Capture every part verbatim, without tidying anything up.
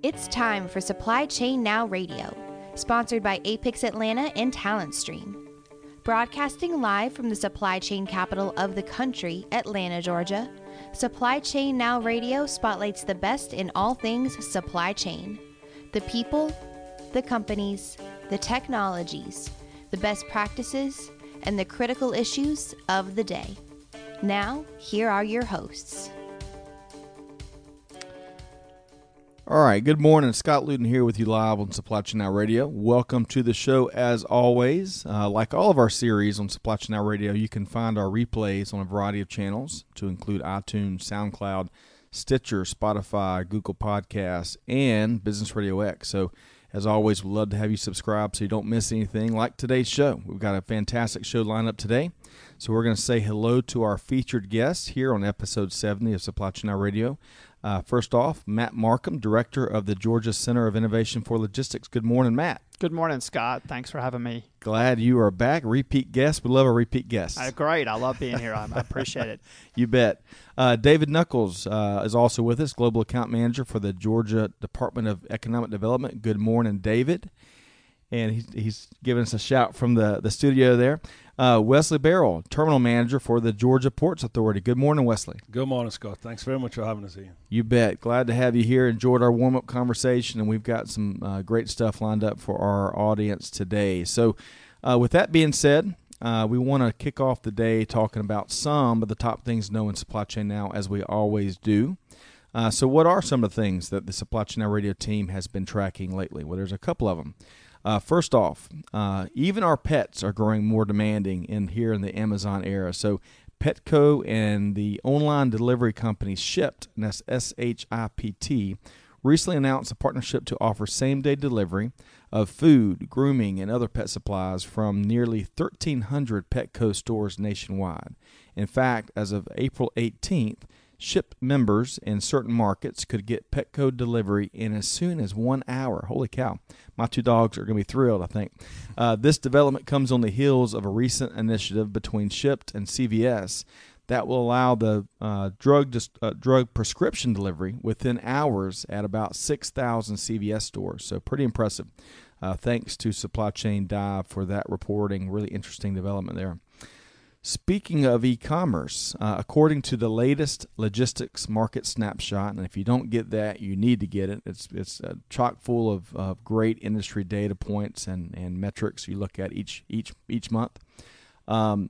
It's time for Supply Chain Now Radio, sponsored by Apex Atlanta and Talent Stream. Broadcasting live from the supply chain capital of the country, Atlanta, Georgia, Supply Chain Now Radio spotlights the best in all things supply chain. The people, the companies, the technologies, the best practices, and the critical issues of the day. Now, here are your hosts. All right, good morning. Scott Luton here with you live on Supply Chain Now Radio. Welcome to the show as always. Uh, like all of our series on Supply Chain Now Radio, you can find our replays on a variety of channels to include iTunes, SoundCloud, Stitcher, Spotify, Google Podcasts, and Business Radio X. So as always, we'd love to have you subscribe so you don't miss anything like today's show. We've got a fantastic show lined up today. So we're going to say hello to our featured guests here on episode seventy of Supply Chain Now Radio. Uh, first off, Matt Markham, Director of the Georgia Center of Innovation for Logistics. Good morning, Matt. Good morning, Scott. Thanks for having me. Glad you are back. Repeat guest. We love a repeat guest. Uh, great. I love being here. I, I appreciate it. You bet. Uh, David Knuckles uh, is also with us, Global Account Manager for the Georgia Department of Economic Development. Good morning, David. And he's, he's giving us a shout from the, the studio there. Uh, Wesley Barrell, Terminal Manager for the Georgia Ports Authority. Good morning, Wesley. Good morning, Scott. Thanks very much for having us here. You bet. Glad to have you here. Enjoyed our warm-up conversation, and we've got some uh, great stuff lined up for our audience today. So uh, with that being said, uh, we want to kick off the day talking about some of the top things to know in Supply Chain Now, as we always do. Uh, so what are some of the things that the Supply Chain Now Radio team has been tracking lately? Well, there's a couple of them. Uh, first off, uh, even our pets are growing more demanding in here in the Amazon era. So Petco and the online delivery company Shipt, and that's S H I P T, recently announced a partnership to offer same-day delivery of food, grooming, and other pet supplies from nearly thirteen hundred Petco stores nationwide. In fact, as of April eighteenth, Shipt members in certain markets could get Petco delivery in as soon as one hour. Holy cow. My two dogs are going to be thrilled, I think. Uh, this development comes on the heels of a recent initiative between Shipt and C V S that will allow the uh, drug dis- uh, drug prescription delivery within hours at about six thousand C V S stores. So pretty impressive. Uh, thanks to Supply Chain Dive for that reporting. Really interesting development there. Speaking of e-commerce, uh, according to the latest logistics market snapshot, and if you don't get that, you need to get it. It's it's uh, chock full of, of great industry data points and, and metrics you look at each each each month. Um,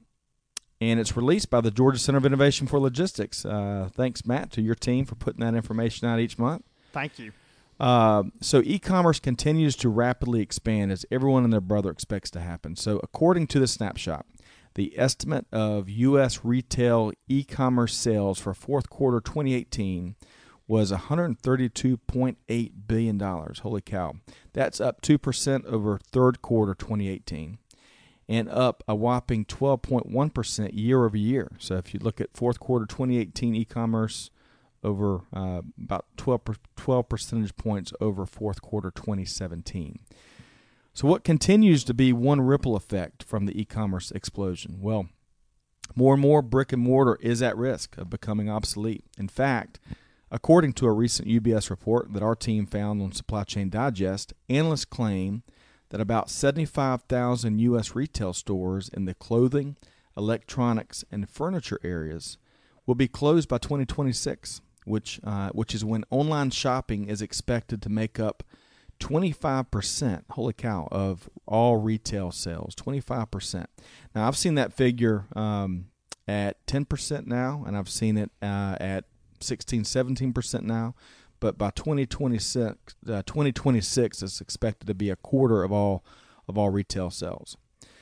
and it's released by the Georgia Center of Innovation for Logistics. Uh, thanks, Matt, to your team for putting that information out each month. Thank you. Uh, so e-commerce continues to rapidly expand as everyone and their brother expects to happen. So according to the snapshot, the estimate of U S retail e-commerce sales for fourth quarter twenty eighteen was one hundred thirty-two point eight billion dollars. Holy cow. That's up two percent over third quarter twenty eighteen and up a whopping twelve point one percent year over year. So if you look at fourth quarter twenty eighteen e-commerce over uh, about twelve, twelve percentage points over fourth quarter twenty seventeen. So what continues to be one ripple effect from the e-commerce explosion? Well, more and more brick and mortar is at risk of becoming obsolete. In fact, according to a recent U B S report that our team found on Supply Chain Digest, analysts claim that about seventy-five thousand U S retail stores in the clothing, electronics, and furniture areas will be closed by twenty twenty-six, which uh, which is when online shopping is expected to make up twenty-five percent, holy cow, of all retail sales, twenty-five percent. Now, I've seen that figure um, at ten percent now, and I've seen it uh, at sixteen, seventeen percent now, but by twenty twenty-six, uh, twenty twenty-six, it's expected to be a quarter of all of all retail sales.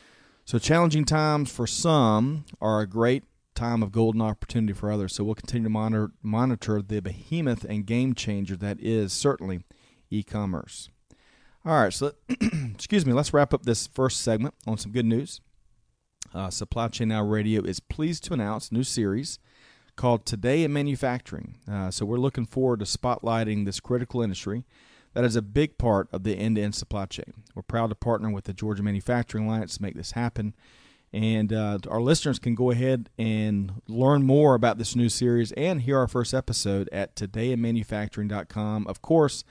So challenging times for some are a great time of golden opportunity for others, so we'll continue to monitor, monitor the behemoth and game changer that is certainly e-commerce. All right, so excuse me, let's wrap up this first segment on some good news. Uh, Supply Chain Now Radio is pleased to announce a new series called Today in Manufacturing. Uh, so we're looking forward to spotlighting this critical industry that is a big part of the end-to-end supply chain. We're proud to partner with the Georgia Manufacturing Alliance to make this happen. And uh, our listeners can go ahead and learn more about this new series and hear our first episode at today in manufacturing dot com. Of course,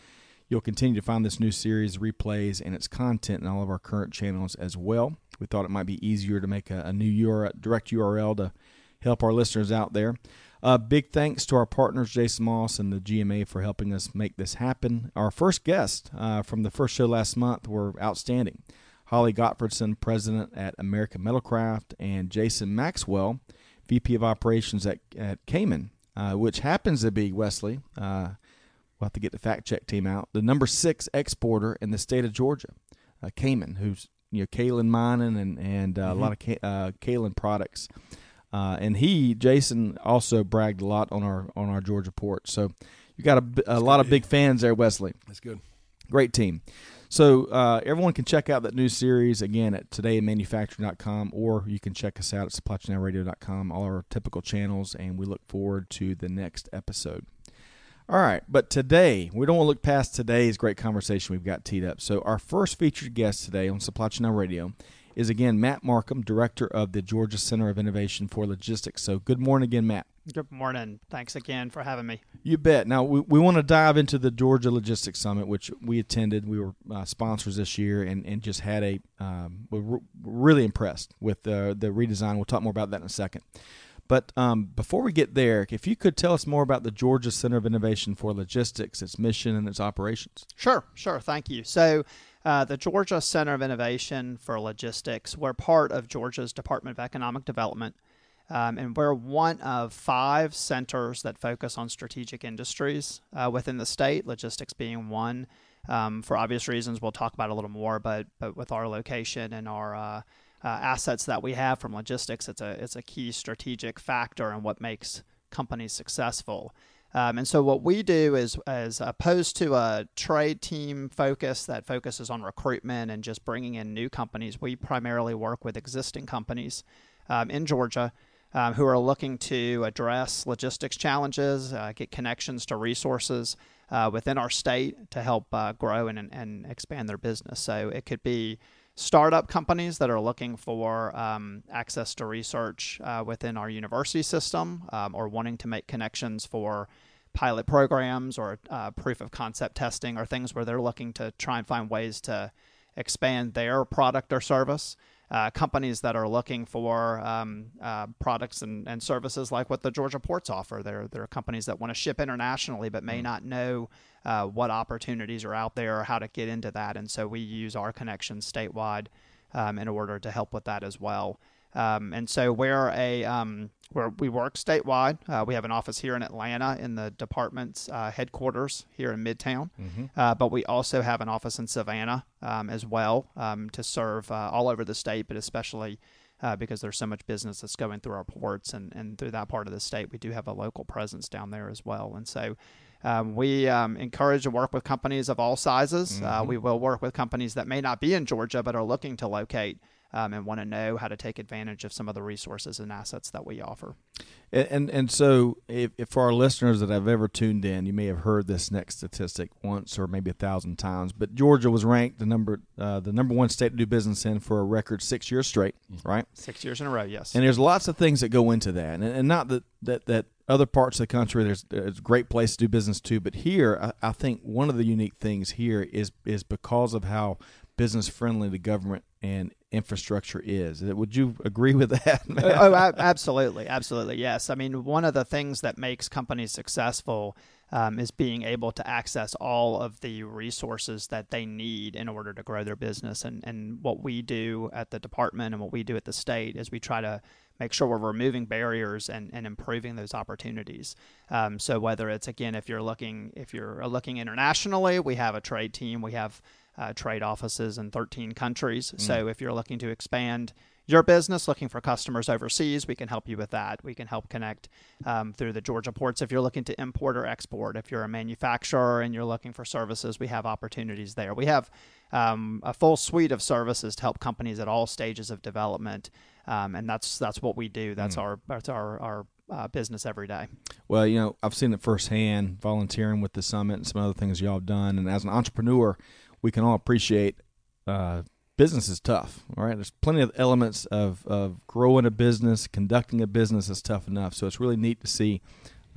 You'll continue to find this new series, replays, and its content in all of our current channels as well. We thought it might be easier to make a, a new U R L, direct U R L to help our listeners out there. Uh, big thanks to our partners, Jason Moss and the G M A, for helping us make this happen. Our first guests uh, from the first show last month were outstanding. Holly Gottfredson, president at American Metalcraft, and Jason Maxwell, V P of Operations at, at Cayman, uh, which happens to be, Wesley, uh, we'll have to get the fact-check team out, the number six exporter in the state of Georgia, uh, Cayman, who's you know kaolin mining and, and uh, mm-hmm. a lot of ca- uh, kaolin products. Uh, and he, Jason, also bragged a lot on our on our Georgia port. So you got a, a lot of big fans there, Wesley. That's good. Great team. So uh, everyone can check out that new series, again, at today in manufacturing dot com, or you can check us out at supply chain now radio dot com, all our typical channels, and we look forward to the next episode. All right, but today, we don't want to look past today's great conversation we've got teed up. So our first featured guest today on Supply Chain Now Radio is, again, Matt Markham, Director of the Georgia Center of Innovation for Logistics. So good morning again, Matt. Good morning. Thanks again for having me. You bet. Now, we, we want to dive into the Georgia Logistics Summit, which we attended. We were uh, sponsors this year and, and just had a um, – we were really impressed with uh, the redesign. We'll talk more about that in a second. But um, before we get there, if you could tell us more about the Georgia Center of Innovation for Logistics, its mission and its operations. Sure, sure. Thank you. So uh, the Georgia Center of Innovation for Logistics, we're part of Georgia's Department of Economic Development, um, and we're one of five centers that focus on strategic industries uh, within the state, logistics being one. Um, for obvious reasons, we'll talk about it a little more, but but with our location and our uh, uh, assets that we have from logistics, it's a it's a key strategic factor in what makes companies successful. Um, and so what we do is, as opposed to a trade team focus that focuses on recruitment and just bringing in new companies, we primarily work with existing companies um, in Georgia um, who are looking to address logistics challenges, uh, get connections to resources uh, within our state to help uh, grow and, and expand their business. So it could be startup companies that are looking for um, access to research uh, within our university system um, or wanting to make connections for pilot programs or uh, proof of concept testing or things where they're looking to try and find ways to expand their product or service. Uh, companies that are looking for um, uh, products and, and services like what the Georgia ports offer. There, there are companies that want to ship internationally but may not know uh, what opportunities are out there or how to get into that. And so we use our connections statewide um, in order to help with that as well. Um, and so we're a um, we're, we work statewide. Uh, we have an office here in Atlanta in the department's uh, headquarters here in Midtown. Mm-hmm. Uh, but we also have an office in Savannah um, as well um, to serve uh, all over the state, but especially uh, because there's so much business that's going through our ports and, and through that part of the state, we do have a local presence down there as well. And so um, we um, encourage to work with companies of all sizes. Mm-hmm. Uh, we will work with companies that may not be in Georgia but are looking to locate Um, and want to know how to take advantage of some of the resources and assets that we offer. And and, and so if, if for our listeners that have ever tuned in, you may have heard this next statistic once or maybe a thousand times, but Georgia was ranked the number uh, the number one state to do business in for a record six years straight, right? Six years in a row, yes. And there's lots of things that go into that. And, and not that, that, that other parts of the country, there's, there's a great place to do business too, but here, I, I think one of the unique things here is is because of how business-friendly the government and infrastructure is. Would you agree with that, Matt? Oh, absolutely. Absolutely. Yes. I mean, one of the things that makes companies successful um, is being able to access all of the resources that they need in order to grow their business. And, and what we do at the department and what we do at the state is we try to make sure we're removing barriers and, and improving those opportunities. Um, so whether it's, again, if you're looking, if you're looking internationally, we have a trade team, we have Uh, trade offices in thirteen countries. Mm. So if you're looking to expand your business, looking for customers overseas, we can help you with that. We can help connect um, through the Georgia ports. If you're looking to import or export, if you're a manufacturer and you're looking for services, we have opportunities there. We have um, a full suite of services to help companies at all stages of development, um, and that's that's what we do. That's mm. our that's our our uh, business every day. Well, you know, I've seen it firsthand, volunteering with the summit and some other things y'all have done, and as an entrepreneur, we can all appreciate uh, business is tough, all right? There's plenty of elements of, of growing a business, conducting a business is tough enough. So it's really neat to see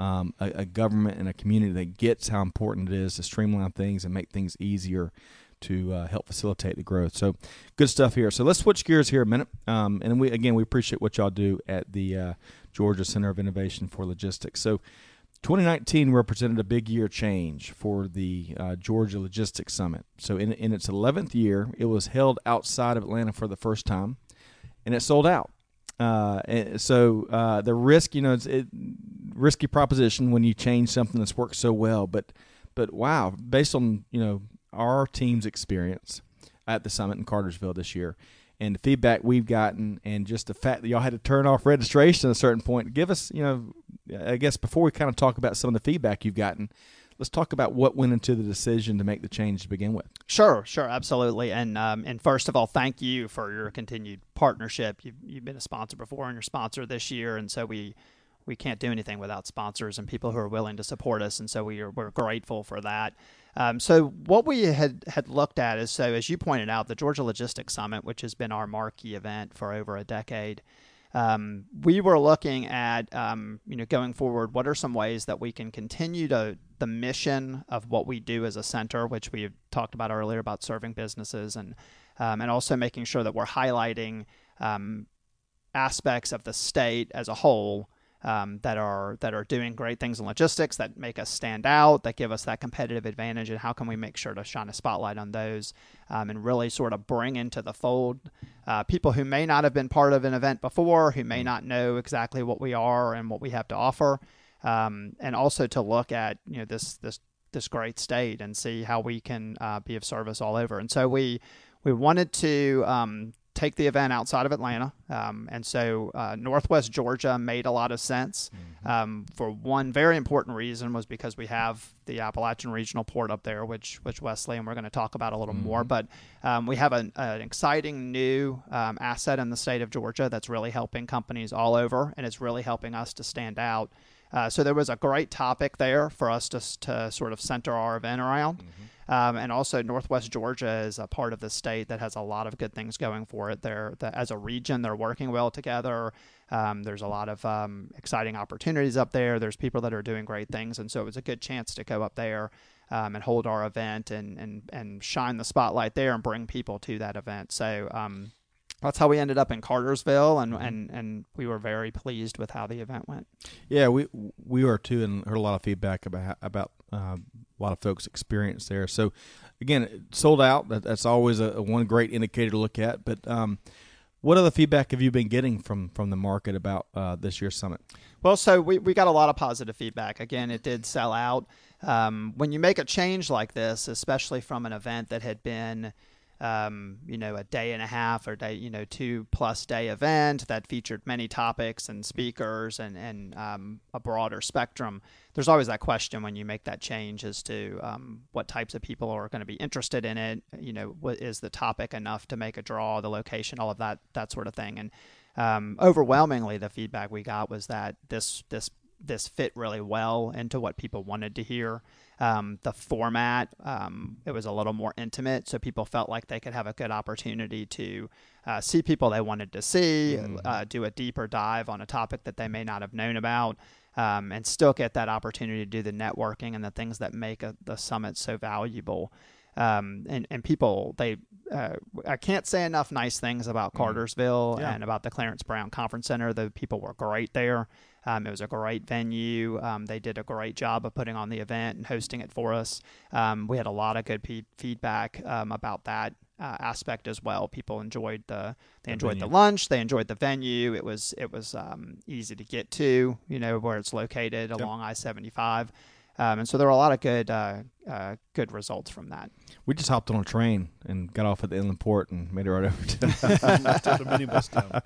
um, a, a government and a community that gets how important it is to streamline things and make things easier to uh, help facilitate the growth. So good stuff here. So let's switch gears here a minute. Um, and we again, we appreciate what y'all do at the uh, Georgia Center of Innovation for Logistics. So twenty nineteen represented a big year change for the uh, Georgia Logistics Summit. So in, in its eleventh year, it was held outside of Atlanta for the first time, and it sold out. Uh, and so uh, the risk, you know, it's a risky proposition when you change something that's worked so well. But but wow, based on, you know, our team's experience at the summit in Cartersville this year and the feedback we've gotten and just the fact that y'all had to turn off registration at a certain point, give us, you know, I guess before we kind of talk about some of the feedback you've gotten, let's talk about what went into the decision to make the change to begin with. Sure, sure, absolutely. And um, and first of all, thank you for your continued partnership. You've, you've been a sponsor before and you're a sponsor this year, and so we we can't do anything without sponsors and people who are willing to support us, and so we are, we're grateful for that. Um, so what we had, had looked at is, so as you pointed out, the Georgia Logistics Summit, which has been our marquee event for over a decade, um, we were looking at, um, you know, going forward, what are some ways that we can continue to the mission of what we do as a center, which we talked about earlier about serving businesses, and um, and also making sure that we're highlighting um, aspects of the state as a whole Um, that are that are doing great things in logistics, that make us stand out, that give us that competitive advantage, and how can we make sure to shine a spotlight on those um, and really sort of bring into the fold uh, people who may not have been part of an event before, who may not know exactly what we are and what we have to offer, um, and also to look at, you know, this this this great state and see how we can uh, be of service all over. And so we we wanted to um, take the event outside of Atlanta. Um, and so uh, Northwest Georgia made a lot of sense. Mm-hmm. Um, for one very important reason was because we have the Appalachian Regional Port up there, which which Wesley, and we're going to talk about a little mm-hmm. more. But um, we have an, an exciting new um, asset in the state of Georgia that's really helping companies all over, and it's really helping us to stand out. Uh, so there was a great topic there for us to, to sort of center our event around. Mm-hmm. Um, and also Northwest Georgia is a part of the state that has a lot of good things going for it. They're, the, as a region, they're working well together. Um, there's a lot of um, exciting opportunities up there. There's people that are doing great things. And so it was a good chance to go up there um, and hold our event and, and, and shine the spotlight there and bring people to that event. So um, that's how we ended up in Cartersville, and, and, and we were very pleased with how the event went. Yeah, we we were too, and heard a lot of feedback about about uh, a lot of folks' experience there. So, again, it sold out. That, that's always a, a one great indicator to look at. But um, what other feedback have you been getting from from the market about uh, this year's summit? Well, so we, we got a lot of positive feedback. Again, it did sell out. Um, when you make a change like this, especially from an event that had been Um, you know, a day and a half or day, you know, two plus day event that featured many topics and speakers and, and um, a broader spectrum, there's always that question when you make that change as to um, what types of people are going to be interested in it. You know, what is the topic enough to make a draw, the location, all of that, that sort of thing. And um, overwhelmingly, the feedback we got was that this, this, this fit really well into what people wanted to hear. Um, the format, um, it was a little more intimate, so people felt like they could have a good opportunity to uh, see people they wanted to see, mm. uh, do a deeper dive on a topic that they may not have known about, um, and still get that opportunity to do the networking and the things that make a, the summit so valuable. Um, and, and people, they, uh, I can't say enough nice things about Cartersville mm. yeah. and about the Clarence Brown Conference Center. The people were great there. Um, it was a great venue. Um, they did a great job of putting on the event and hosting it for us. Um, we had a lot of good pe- feedback um, about that uh, aspect as well. People enjoyed the they the enjoyed venue. the lunch. They enjoyed the venue. It was it was um, easy to get to, you know, where it's located yep. along I seventy-five. Um, and so there were a lot of good uh, uh, good results from that. We just hopped on a train and got off at the inland port and made it right over to, to the minibus town.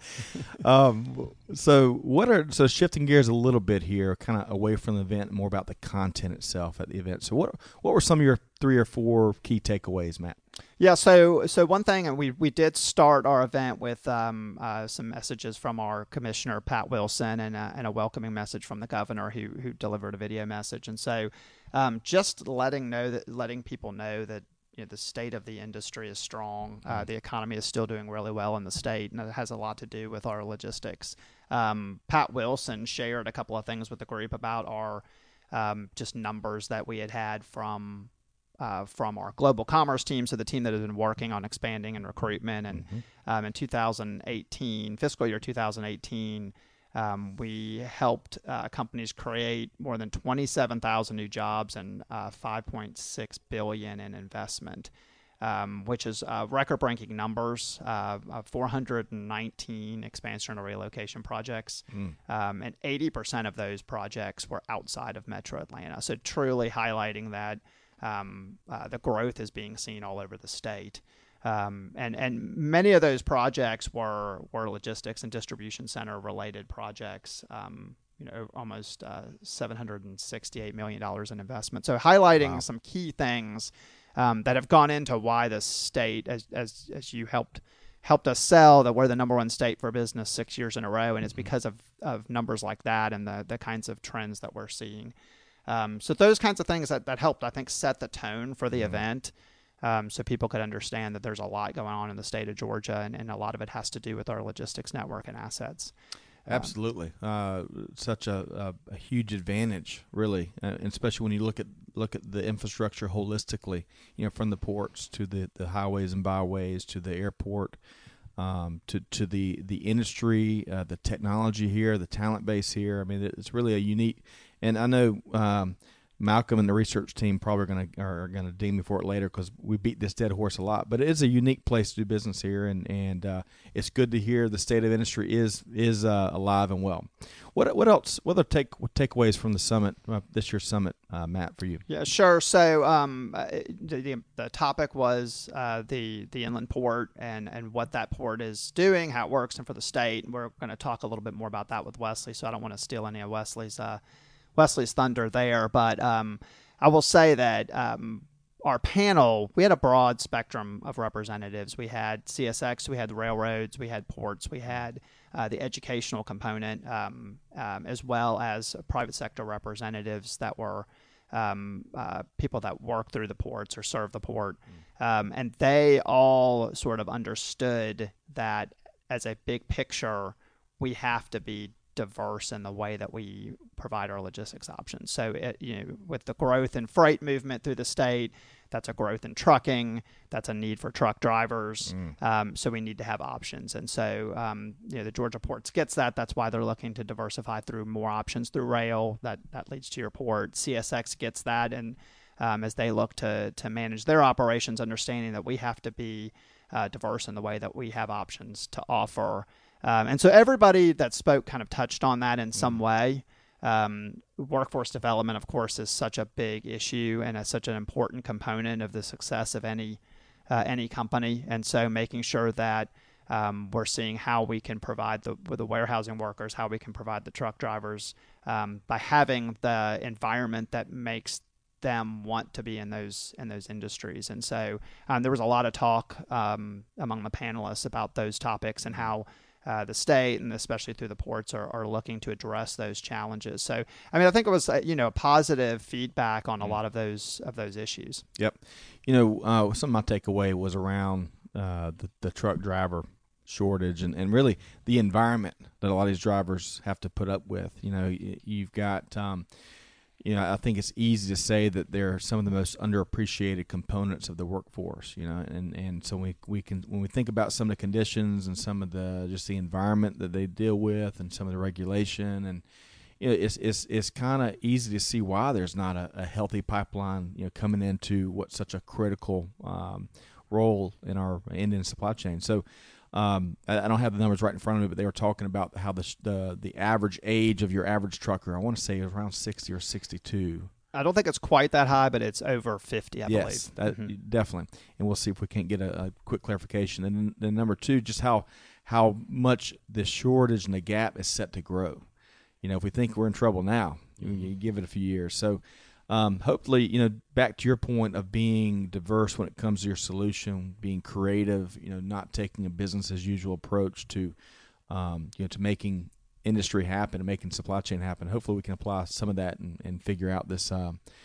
um, so what are so shifting gears a little bit here, kind of away from the event, more about the content itself at the event. So what what were some of your three or four key takeaways, Matt? Yeah, so so one thing, and we we did start our event with um, uh, some messages from our commissioner Pat Wilson and a, and a welcoming message from the governor who who delivered a video message, and so um, just letting know that letting people know that you know, the state of the industry is strong. Uh, the economy is still doing really well in the state, and it has a lot to do with our logistics. Um, Pat Wilson shared a couple of things with the group about our um, just numbers that we had had from uh, from our global commerce team, so the team that has been working on expanding and recruitment. And mm-hmm. um, in two thousand eighteen, fiscal year two thousand eighteen, Um, we helped uh, companies create more than twenty-seven thousand new jobs and uh, five point six billion dollars in investment, um, which is uh, record-breaking numbers. Uh, uh, four hundred nineteen expansion or relocation projects, mm. um, and eighty percent of those projects were outside of Metro Atlanta. So truly highlighting that um, uh, the growth is being seen all over the state. Um, and, and many of those projects were, were logistics and distribution center related projects, um, you know, almost uh, seven hundred sixty-eight million dollars in investment. So highlighting wow. some key things um, that have gone into why the state, as, as, as you helped helped us sell, that we're the number one state for business six years in a row. And it's because of, of numbers like that and the, the kinds of trends that we're seeing. Um, so those kinds of things that, that helped, I think, set the tone for the mm-hmm. event. Um, so people could understand that there's a lot going on in the state of Georgia, and, and a lot of it has to do with our logistics network and assets. Absolutely, um, uh, such a, a, a huge advantage, really, uh, and especially when you look at look at the infrastructure holistically. You know, from the ports to the, the highways and byways to the airport, um, to to the the industry, uh, the technology here, the talent base here. I mean, it's really a unique. And I know. Um, Malcolm and the research team probably are going to are going to deem me for it later because we beat this dead horse a lot. But it is a unique place to do business here, and and uh, it's good to hear the state of industry is is uh, alive and well. What what else? What other take takeaways from the summit uh, this year's summit, uh, Matt, for you? Yeah, sure. So um, the, the the topic was uh, the the inland port and and what that port is doing, how it works, and for the state. We're going to talk a little bit more about that with Wesley. So I don't want to steal any of Wesley's. Uh, Wesley's thunder there, but um, I will say that um, our panel, we had a broad spectrum of representatives. We had C S X, we had the railroads, we had ports, we had uh, the educational component, um, um, as well as private sector representatives that were um, uh, people that work through the ports or serve the port. Mm. Um, and they all sort of understood that as a big picture, we have to be diverse in the way that we provide our logistics options. So, it, you know, with the growth in freight movement through the state, that's a growth in trucking. That's a need for truck drivers. Mm. Um, so we need to have options. And so, um, you know, the Georgia ports gets that. That's why they're looking to diversify through more options through rail. That that leads to your port. C S X gets that, and um, as they look to to manage their operations, understanding that we have to be uh, diverse in the way that we have options to offer. Um, and so everybody that spoke kind of touched on that in some way. Um, workforce development, of course, is such a big issue and is such an important component of the success of any uh, any company. And so making sure that um, we're seeing how we can provide the, with the warehousing workers, how we can provide the truck drivers um, by having the environment that makes them want to be in those in those industries. And so um, there was a lot of talk um, among the panelists about those topics and how Uh, the state, and especially through the ports, are, are looking to address those challenges. So, I mean, I think it was, uh, you know, positive feedback on a lot of those of those issues. Yep. You know, uh, some of my takeaway was around uh, the, the truck driver shortage and, and really the environment that a lot of these drivers have to put up with. You know, you've got, um, you know, I think it's easy to say that they're some of the most underappreciated components of the workforce, you know, and, and so we we can, when we think about some of the conditions and some of the, just the environment that they deal with and some of the regulation, and, you know, it's, it's, it's kind of easy to see why there's not a, a healthy pipeline, you know, coming into what's such a critical um, role in our Indian supply chain. So, Um, I, I don't have the numbers right in front of me, but they were talking about how the the, the average age of your average trucker, I want to say, is around sixty or sixty-two. I don't think it's quite that high, but it's over fifty, I yes, believe. That, mm-hmm. definitely. And we'll see if we can't get a, a quick clarification. And then, then number two, just how how much the shortage and the gap is set to grow. You know, if we think we're in trouble now, you, you give it a few years. So um, hopefully, you know, back to your point of being diverse when it comes to your solution, being creative, you know, not taking a business as usual approach to, um, you know, to making industry happen and making supply chain happen. Hopefully we can apply some of that and, and figure out this, uh,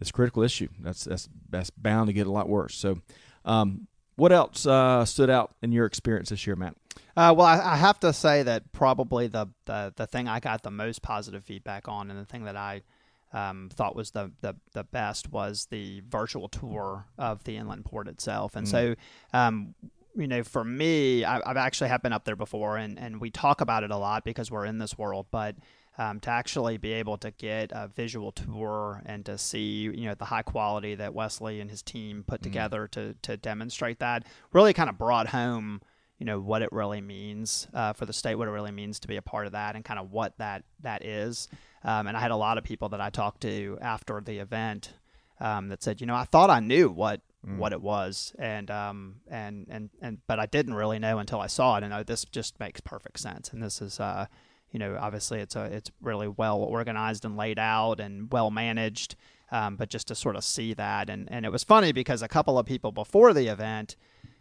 it's a critical issue. That's that's that's bound to get a lot worse. So, um, what else uh, stood out in your experience this year, Matt? Uh, well, I, I have to say that probably the, the the thing I got the most positive feedback on, and the thing that I um, thought was the, the the best, was the virtual tour of the inland port itself. And mm. so, um, you know, for me, I, I've actually have been up there before, and, and we talk about it a lot because we're in this world, but Um, to actually be able to get a visual tour and to see, you know, the high quality that Wesley and his team put together mm. to to demonstrate that really kind of brought home, you know, what it really means uh, for the state, what it really means to be a part of that, and kind of what that that is. Um, and I had a lot of people that I talked to after the event um, that said, you know, I thought I knew what mm. what it was, and um and and and but I didn't really know until I saw it, and oh, this just makes perfect sense, and this is uh. You know, obviously it's a, it's really well organized and laid out and well managed, um, but just to sort of see that. And, and it was funny because a couple of people before the event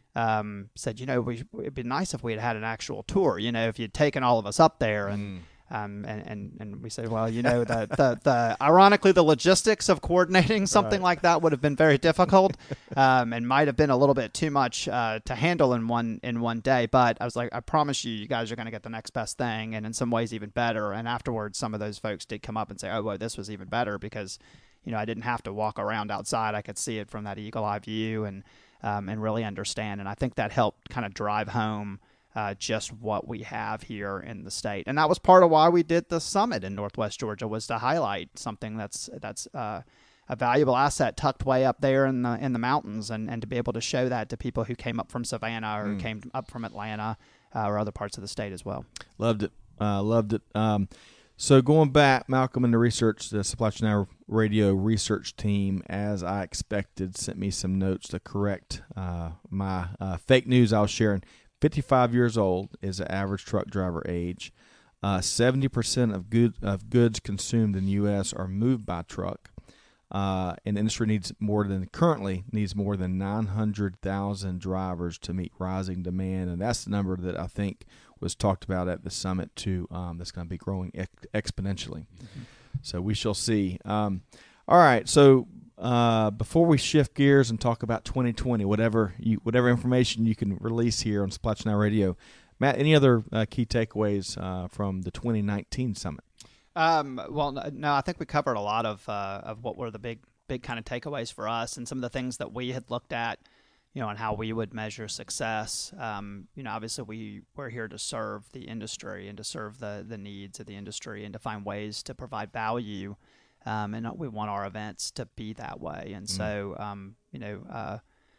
um, said, you know, we, it'd be nice if we had had an actual tour, you know, if you'd taken all of us up there. And mm. um, and, and, and we said, well, you know, the, the, the ironically, the logistics of coordinating something right. like that would have been very difficult um, and might have been a little bit too much uh, to handle in one in one day. But I was like, I promise you, you guys are going to get the next best thing, and in some ways even better. And afterwards, some of those folks did come up and say, oh, well, this was even better because, you know, I didn't have to walk around outside. I could see it from that eagle eye view and um, and really understand. And I think that helped kind of drive home Uh, just what we have here in the state. And that was part of why we did the summit in Northwest Georgia, was to highlight something that's that's uh, a valuable asset tucked way up there in the in the mountains, and, and to be able to show that to people who came up from Savannah or mm. came up from Atlanta uh, or other parts of the state as well. Loved it. Uh, loved it. Um, so going back, Malcolm, in the research, the Supply Chain Now Radio research team, as I expected, sent me some notes to correct uh, my uh, fake news I was sharing. fifty-five years old is the average truck driver age. Uh, seventy percent of, good, of goods consumed in the U S are moved by truck. Uh, and the industry needs more than currently needs more than nine hundred thousand drivers to meet rising demand. And that's the number that I think was talked about at the summit too. Um, that's going to be growing ex- exponentially. Mm-hmm. So we shall see. Um, all right. So Uh, before we shift gears and talk about twenty twenty, whatever you, whatever information you can release here on Supply Chain Now Radio, Matt, any other uh, key takeaways uh, from the twenty nineteen summit? Um, well, no, I think we covered a lot of uh, of what were the big big kind of takeaways for us, and some of the things that we had looked at, you know, and how we would measure success. Um, you know, obviously we we're here to serve the industry and to serve the the needs of the industry and to find ways to provide value. Um, and we want our events to be that way. And mm. so, um, you know, uh,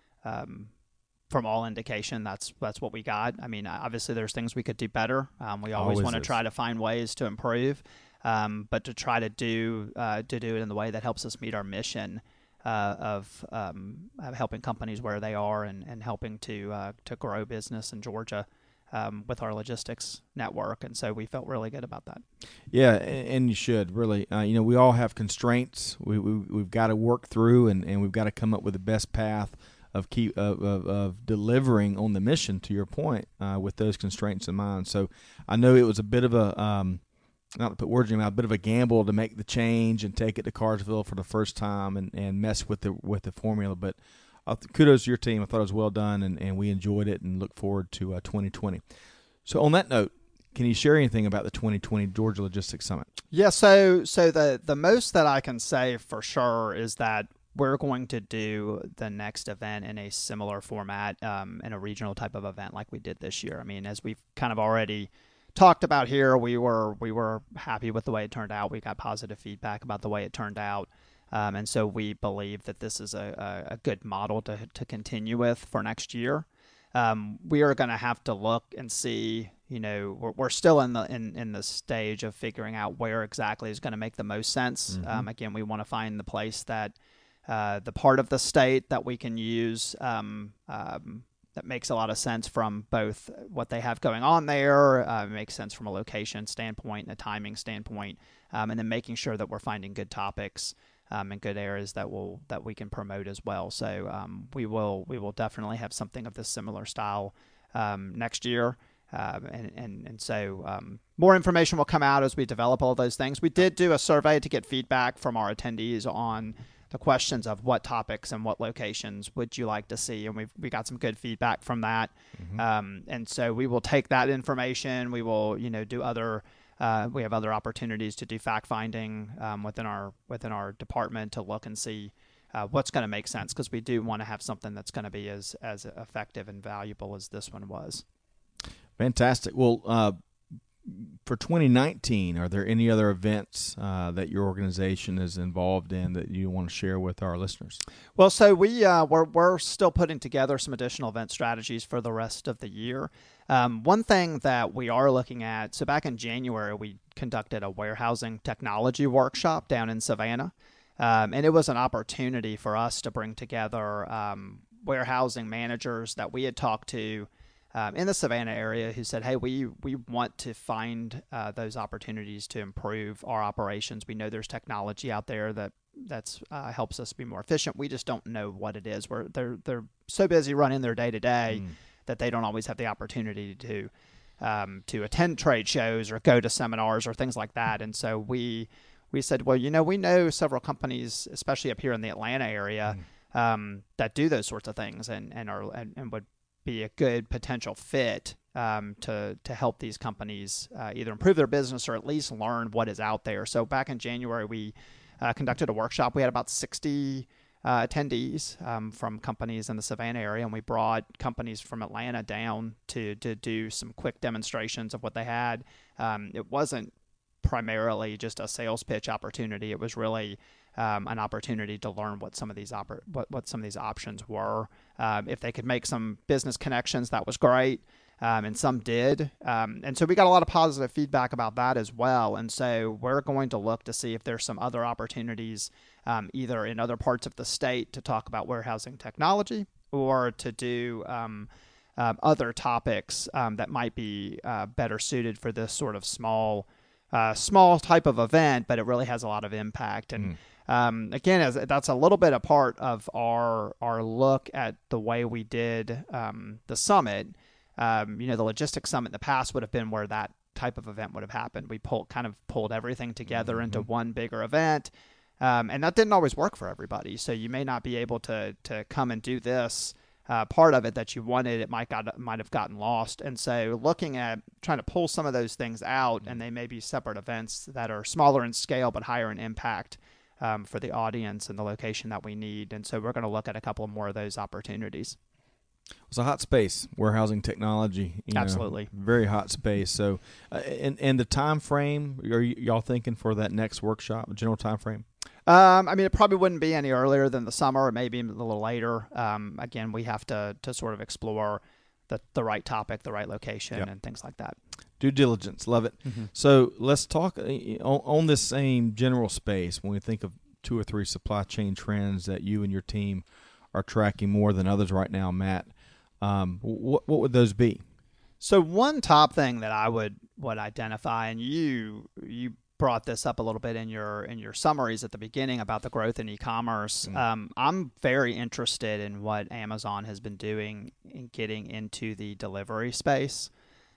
um, from all indication, that's that's what we got. I mean, obviously there's things we could do better. Um, we always, always want to try to find ways to improve, um, but to try to do uh, to do it in the way that helps us meet our mission uh, of, um, of helping companies where they are and, and helping to uh, to grow business in Georgia. Um, with our logistics network, and so we felt really good about that. Yeah, and, and you should really. Uh, you know, we all have constraints. We, we we've got to work through, and, and we've got to come up with the best path of keep of, of, of delivering on the mission. To your point, uh, with those constraints in mind. So I know it was a bit of a um, not to put words in your mouth, a bit of a gamble to make the change and take it to Carsville for the first time and, and mess with the with the formula, but. Uh, kudos to your team. I thought it was well done, and, and we enjoyed it and look forward to uh, twenty twenty. So on that note, can you share anything about the twenty twenty Georgia Logistics Summit? Yeah, so so the, the most that I can say for sure is that we're going to do the next event in a similar format, um, in a regional type of event like we did this year. I mean, as we've kind of already talked about here, we were we were happy with the way it turned out. We got positive feedback about the way it turned out. Um, and so we believe that this is a, a, a good model to to continue with for next year. Um, we are going to have to look and see, you know, we're, we're still in the in, in the stage of figuring out where exactly is going to make the most sense. Mm-hmm. Um, again, we want to find the place that uh, the part of the state that we can use um, um, that makes a lot of sense from both what they have going on there, uh, makes sense from a location standpoint and a timing standpoint, um, and then making sure that we're finding good topics Um, and good areas that will that we can promote as well. So um, we will we will definitely have something of this similar style um, next year, uh, and and and so um, more information will come out as we develop all those things. We did do a survey to get feedback from our attendees on the questions of what topics and what locations would you like to see, and we we got some good feedback from that. Mm-hmm. Um, and so we will take that information. We will you know do other. Uh, we have other opportunities to do fact finding um, within our within our department to look and see uh, what's going to make sense, because we do want to have something that's going to be as as effective and valuable as this one was. Fantastic. Well, uh, for twenty nineteen, are there any other events uh, that your organization is involved in that you want to share with our listeners? Well, so we uh, we're we're still putting together some additional event strategies for the rest of the year. Um, one thing that we are looking at, so back in January, we conducted a warehousing technology workshop down in Savannah, um, and it was an opportunity for us to bring together um, warehousing managers that we had talked to um, in the Savannah area who said, hey, we, we want to find uh, those opportunities to improve our operations. We know there's technology out there that that's uh, helps us be more efficient. We just don't know what it is. We're, they're, they're so busy running their day-to-day mm. that they don't always have the opportunity to um, to attend trade shows or go to seminars or things like that. And so we we said, well, you know, we know several companies, especially up here in the Atlanta area, mm. um, that do those sorts of things and and are and, and would be a good potential fit um, to to help these companies uh, either improve their business or at least learn what is out there. So back in January, we uh, conducted a workshop. We had about sixty Uh, attendees um, from companies in the Savannah area, and we brought companies from Atlanta down to to do some quick demonstrations of what they had. Um, it wasn't primarily just a sales pitch opportunity. It was really um, an opportunity to learn what some of these oper- what, what some of these options were. Um, if they could make some business connections, that was great. Um, and some did. Um, and so we got a lot of positive feedback about that as well. And so we're going to look to see if there's some other opportunities, um, either in other parts of the state to talk about warehousing technology or to do um, uh, other topics um, that might be uh, better suited for this sort of small, uh, small type of event, but it really has a lot of impact. And mm. Um, again, as that's a little bit a part of our our look at the way we did um, the summit. Um, you know, the logistics summit in the past would have been where that type of event would have happened. We pulled kind of pulled everything together mm-hmm. into one bigger event, um, and that didn't always work for everybody. So you may not be able to to come and do this uh, part of it that you wanted. It might got might have gotten lost. And so looking at trying to pull some of those things out, mm-hmm. and they may be separate events that are smaller in scale but higher in impact um, for the audience and the location that we need. And so we're going to look at a couple more of those opportunities. It's a hot space, warehousing technology. You Absolutely, know, very hot space. So, uh, and and the time frame, are y- y'all thinking for that next workshop? General time frame? Um, I mean, it probably wouldn't be any earlier than the summer, or maybe a little later. Um, again, we have to to sort of explore the the right topic, the right location, yep. and things like that. Due diligence, love it. Mm-hmm. So let's talk uh, on, on this same general space. When we think of two or three supply chain trends that you and your team are tracking more than others right now, Matt. Um, what what would those be? So one top thing that I would would identify, and you you brought this up a little bit in your in your summaries at the beginning about the growth in e-commerce. Mm. Um, I'm very interested in what Amazon has been doing in getting into the delivery space.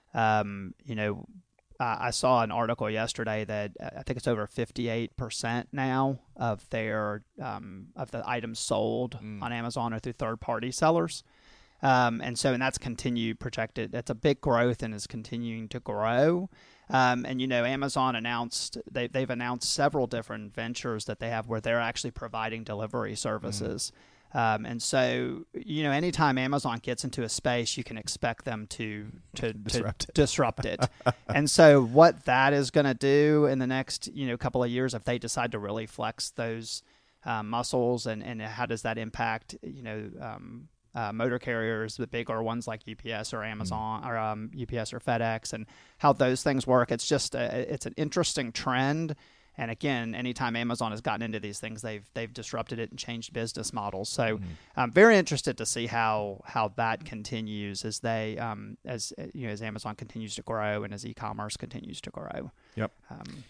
Um, you know, I, I saw an article yesterday that I think it's over fifty-eight percent now of their um, of the items sold mm. on Amazon are through third party sellers. Um, and so, and that's continued projected. That's a big growth and is continuing to grow. Um, and, you know, Amazon announced, they, they've announced several different ventures that they have where they're actually providing delivery services. Mm. Um, and so, you know, anytime Amazon gets into a space, you can expect them to, to, disrupt to it. disrupt it. And so what that is going to do in the next, you know, couple of years, if they decide to really flex those uh, muscles and, and how does that impact, you know, um, Uh, motor carriers, the bigger ones like U P S or Amazon mm. or um, U P S or FedEx, and how those things work. It's just a, it's an interesting trend. And again, anytime Amazon has gotten into these things, they've they've disrupted it and changed business models. So mm. I'm very interested to see how how that continues as they um, as you know as Amazon continues to grow and as e-commerce continues to grow. Yep. Um,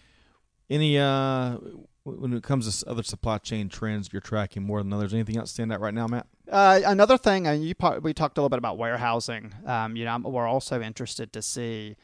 Any uh, when it comes to other supply chain trends you're tracking more than others, anything else stand out right now, Matt? Uh, another thing, and you we talked a little bit about warehousing. Um, you know, we're also interested to see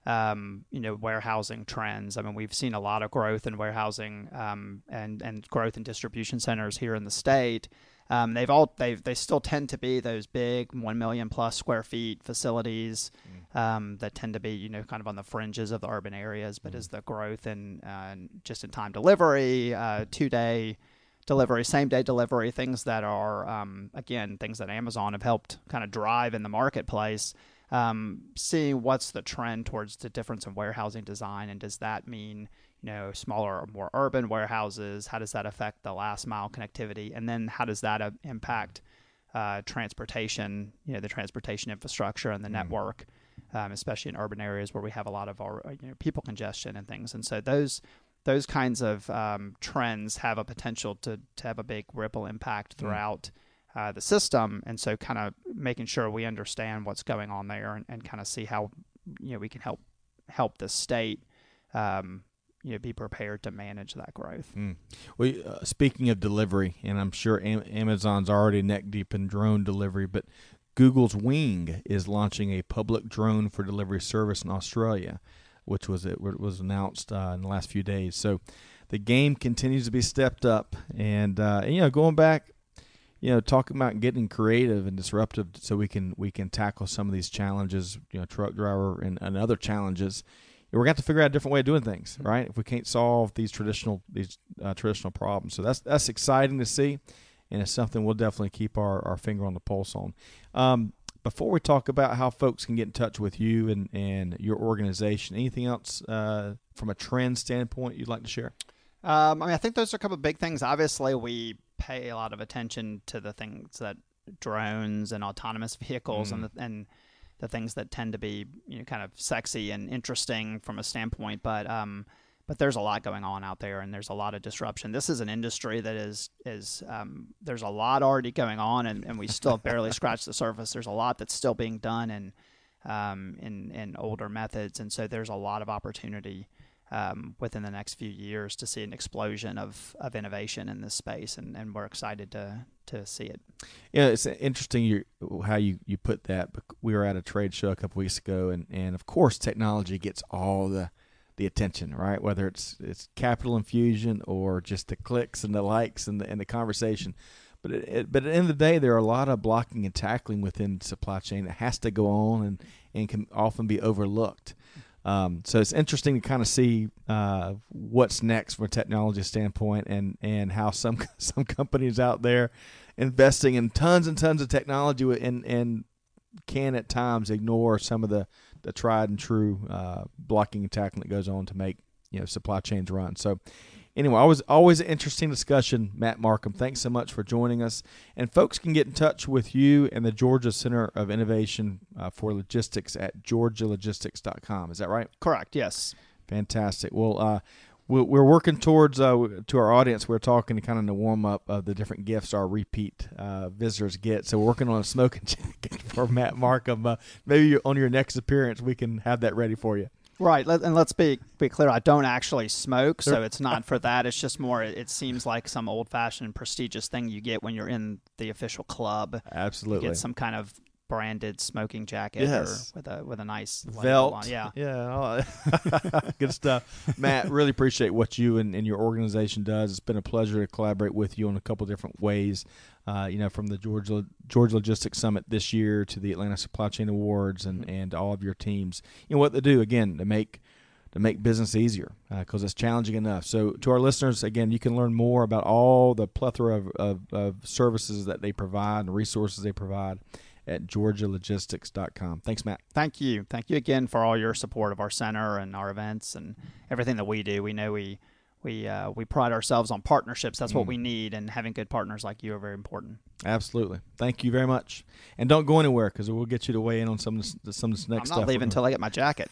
um, you know, warehousing trends. I mean, we've seen a lot of growth in warehousing um, and and growth in distribution centers here in the state. Um, they've all they they still tend to be those big one million plus square feet facilities mm. um, that tend to be, you know, kind of on the fringes of the urban areas. But mm. as the growth in uh, just in time delivery, uh, two day delivery, same day delivery, things that are um, again things that Amazon have helped kind of drive in the marketplace. Um, seeing what's the trend towards the difference in warehousing design, and does that mean, you know, smaller or more urban warehouses? How does that affect the last mile connectivity? And then how does that uh, impact uh, transportation, you know, the transportation infrastructure and the mm. network, um, especially in urban areas where we have a lot of our, you know, people congestion and things. And so those those kinds of um, trends have a potential to, to have a big ripple impact throughout mm. Uh, the system, and so kind of making sure we understand what's going on there, and, and kind of see how, you know, we can help help the state, um, you know, be prepared to manage that growth. Mm. Well, uh, speaking of delivery, and I'm sure Am- Amazon's already neck deep in drone delivery, but Google's Wing is launching a public drone for delivery service in Australia, which was it was announced uh, in the last few days. So the game continues to be stepped up, and, uh, and you know, going back. You know, talking about getting creative and disruptive so we can we can tackle some of these challenges, you know, truck driver and, and other challenges. We're going to have to figure out a different way of doing things, right? If we can't solve these traditional these uh, traditional problems. So that's that's exciting to see, and it's something we'll definitely keep our, our finger on the pulse on. Um, before we talk about how folks can get in touch with you and, and your organization, anything else uh, from a trend standpoint you'd like to share? Um, I mean, I think those are a couple of big things. Obviously, we pay a lot of attention to the things that drones and autonomous vehicles mm. and the, and the things that tend to be, you know, kind of sexy and interesting from a standpoint. But um, but there's a lot going on out there, and there's a lot of disruption. This is an industry that is is um, there's a lot already going on, and, and we still have barely scratched the surface. There's a lot that's still being done in um, in in older methods, and so there's a lot of opportunity. Um, within the next few years to see an explosion of, of innovation in this space, and, and we're excited to to see it. Yeah, it's interesting you, how you, you put that. We were at a trade show a couple weeks ago, and, and of course technology gets all the the attention, right? Whether it's it's capital infusion or just the clicks and the likes and the and the conversation. But it, it, but at the end of the day, there are a lot of blocking and tackling within supply chain that has to go on and, and can often be overlooked. Um, so it's interesting to kind of see uh, what's next from a technology standpoint, and, and how some some companies out there investing in tons and tons of technology and and can at times ignore some of the, the tried and true uh, blocking and tackling that goes on to make, you know, supply chains run. So anyway, always always an interesting discussion, Matt Markham. Thanks so much for joining us. And folks can get in touch with you and the Georgia Center of Innovation uh, for Logistics at georgia logistics dot com. Is that right? Correct, yes. Fantastic. Well, uh, we're, we're working towards, uh, to our audience, we're talking kind of in the warm-up of the different gifts our repeat uh, visitors get. So we're working on a smoking jacket for Matt Markham. Uh, maybe on your next appearance, we can have that ready for you. Right, let, and let's be be clear. I don't actually smoke, so it's not for that. It's just more. It, it seems like some old-fashioned, prestigious thing you get when you're in the official club. Absolutely, you get some kind of branded smoking jacket, yes, or with a with a nice Velt. On. Yeah, yeah, good stuff. Matt, really appreciate what you and, and your organization does. It's been a pleasure to collaborate with you in a couple different ways. Uh, you know, from the Georgia Georgia Logistics Summit this year to the Atlanta Supply Chain Awards, and, and all of your teams. You know what they do again to make to make business easier, because uh, it's challenging enough. So to our listeners, again, you can learn more about all the plethora of, of, of services that they provide and resources they provide at georgia logistics dot com. Thanks, Matt. Thank you. Thank you again for all your support of our center and our events and everything that we do. We know we we uh, we pride ourselves on partnerships. That's what mm. we need, and having good partners like you are very important. Absolutely. Thank you very much. And don't go anywhere, because we'll get you to weigh in on some of this, some of this next stuff. I'm not leaving until I get my jacket.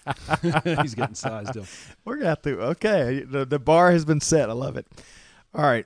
He's getting sized up. We're going to have to. Okay. The, the bar has been set. I love it. All right.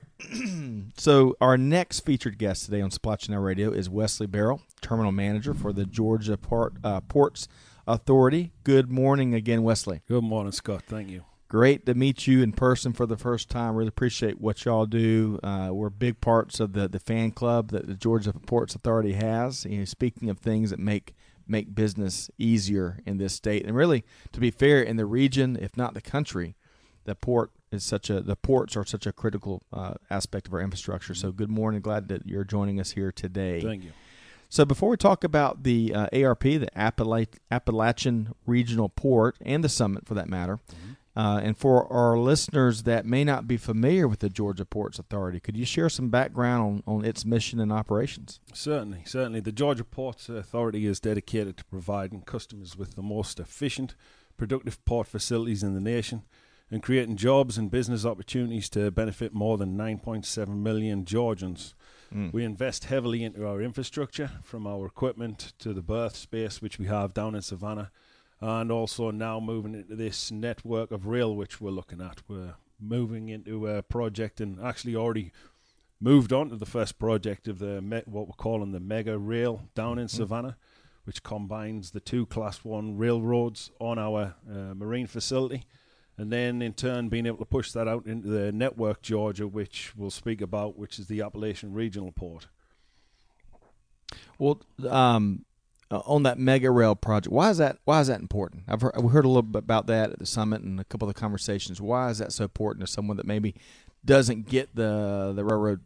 So our next featured guest today on Supply Chain Now Radio is Wesley Barrell, Terminal Manager for the Georgia Port, uh, Ports Authority. Good morning again, Wesley. Good morning, Scott. Thank you. Great to meet you in person for the first time. Really appreciate what y'all do. Uh, we're big parts of the, the fan club that the Georgia Ports Authority has. You know, speaking of things that make make business easier in this state. And really, to be fair, in the region, if not the country, the port is such a the ports are such a critical uh, aspect of our infrastructure. So good morning, glad that you're joining us here today. Thank you. So before we talk about the uh, A R P, the Appala- Appalachian Regional Port, and the summit for that matter, mm-hmm. uh, and for our listeners that may not be familiar with the Georgia Ports Authority, could you share some background on, on its mission and operations? Certainly, certainly. The Georgia Ports Authority is dedicated to providing customers with the most efficient, productive port facilities in the nation and creating jobs and business opportunities to benefit more than nine point seven million Georgians. Mm. We invest heavily into our infrastructure, from our equipment to the berth space, which we have down in Savannah, and also now moving into this network of rail, which we're looking at. We're moving into a project and actually already moved on to the first project of the me- what we're calling the Mega Rail down in mm. Savannah, which combines the two Class one railroads on our uh, marine facility. And then, in turn, being able to push that out into the Network Georgia, which we'll speak about, which is the Appalachian Regional Port. Well, um, uh, on that Mega Rail project, why is that? Why is that important? I've heard, we heard a little bit about that at the summit and a couple of the conversations. Why is that so important to someone that maybe doesn't get the the railroad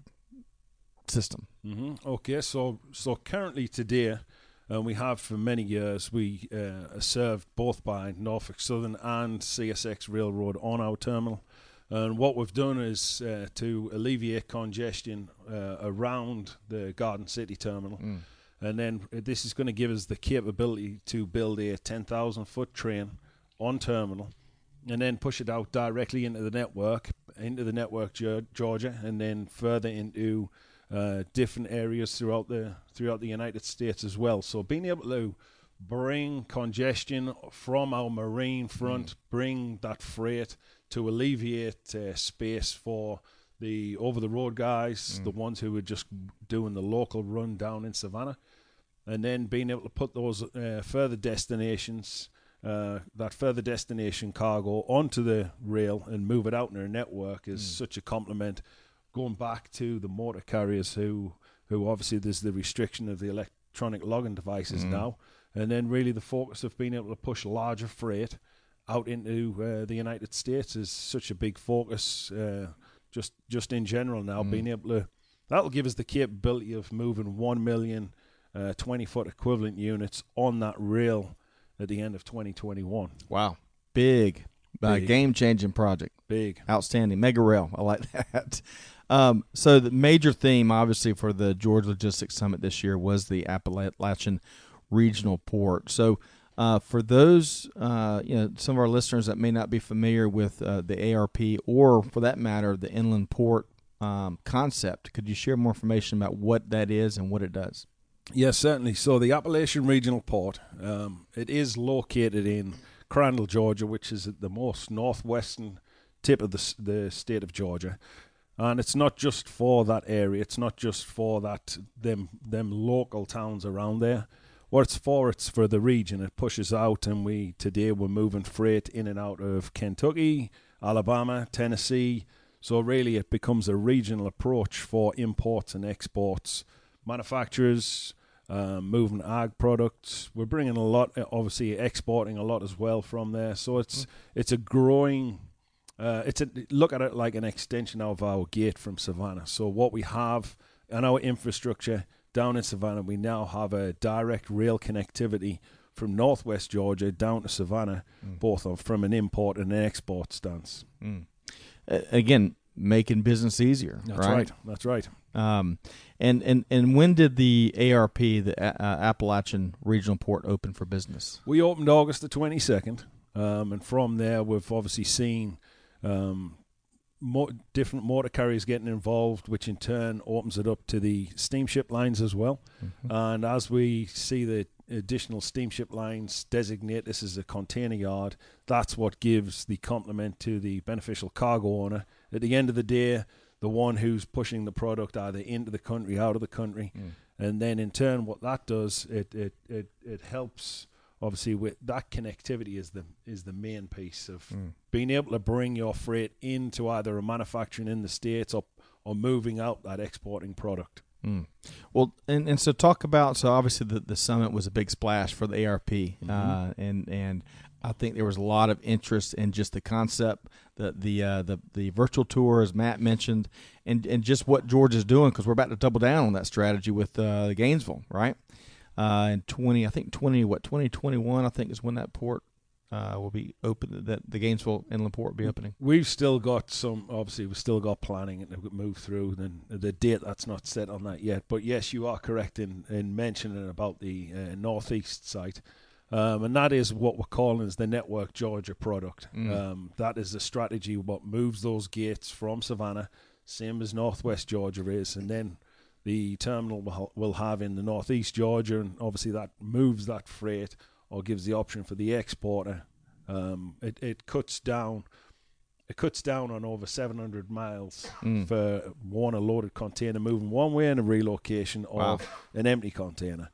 system? Mm-hmm. Okay, so so currently today. And we have for many years, we uh, are served both by Norfolk Southern and C S X Railroad on our terminal. And what we've done is uh, to alleviate congestion uh, around the Garden City terminal. Mm. And then this is going to give us the capability to build a ten thousand foot train on terminal and then push it out directly into the network, into the network Georgia, and then further into Uh, different areas throughout the throughout the United States as well. So being able to bring congestion from our marine front, mm. bring that freight to alleviate uh, space for the over-the-road guys, mm. the ones who are just doing the local run down in Savannah, and then being able to put those uh, further destinations, uh, that further destination cargo onto the rail and move it out in our network is mm. such a compliment. Going back to the motor carriers who, who obviously there's the restriction of the electronic logging devices mm. now, and then really the focus of being able to push larger freight out into uh, the United States is such a big focus uh, just just in general now, mm. being able to, that'll give us the capability of moving one million uh, twenty-foot equivalent units on that rail at the end of twenty twenty-one. Wow. Big. Uh, game-changing project. Big. Outstanding. Mega Rail. I like that. Um, so the major theme, obviously, for the Georgia Logistics Summit this year was the Appalachian Regional Port. So uh, for those, uh, you know, some of our listeners that may not be familiar with uh, the A R P or, for that matter, the inland port um, concept, could you share more information about what that is and what it does? Yes, certainly. So the Appalachian Regional Port, um, it is located in Crandall, Georgia, which is at the most northwestern tip of the the state of Georgia, and it's not just for that area. It's not just for that them them local towns around there. What it's for, it's for the region. It pushes out, and we today we're moving freight in and out of Kentucky, Alabama, Tennessee. So really, it becomes a regional approach for imports and exports, manufacturers. Um, moving ag products, we're bringing a lot, obviously exporting a lot as well from there. So it's mm. it's a growing, uh, it's a look at it like an extension of our gate from Savannah. So what we have in our infrastructure down in Savannah, we now have a direct rail connectivity from northwest Georgia down to Savannah, mm. both of, from an import and an export stance. Mm. Uh, again, making business easier. That's right. right. That's right. Um, and, and, and when did the A R P, the uh, Appalachian Regional Port, open for business? We opened August the twenty-second, um, and from there we've obviously seen um, more different motor carriers getting involved, which in turn opens it up to the steamship lines as well. Mm-hmm. And as we see the additional steamship lines designate this as a container yard, that's what gives the complement to the beneficial cargo owner. At the end of the day, the one who's pushing the product either into the country, out of the country, mm. and then in turn, what that does, it it it, it helps. Obviously, with that connectivity is the is the main piece of mm. being able to bring your freight into either a manufacturing in the States or or moving out that exporting product. Mm. Well, and, and so talk about, so obviously the, the summit was a big splash for the A R P, mm-hmm. uh, and and I think there was a lot of interest in just the concept, the the uh, the, the virtual tour, as Matt mentioned, and, and just what Georgia's doing, because we're about to double down on that strategy with uh, Gainesville, right? Uh, in twenty, I think twenty, what twenty twenty-one, I think is when that port Uh, will be open, that the Gainesville Inland Port will be opening. We've still got some, obviously we've still got planning and we've moved through, and the date that's not set on that yet. But yes, you are correct in, in mentioning about the uh, northeast site. Um, and that is what we're calling as the Network Georgia product. Mm. Um, that is the strategy, what moves those gates from Savannah, same as Northwest Georgia is, and then the terminal will, will have in the Northeast Georgia, and obviously that moves that freight or gives the option for the exporter. Um, it, it cuts down it cuts down on over seven hundred miles mm. for one a loaded container moving one way and a relocation wow. of an empty container.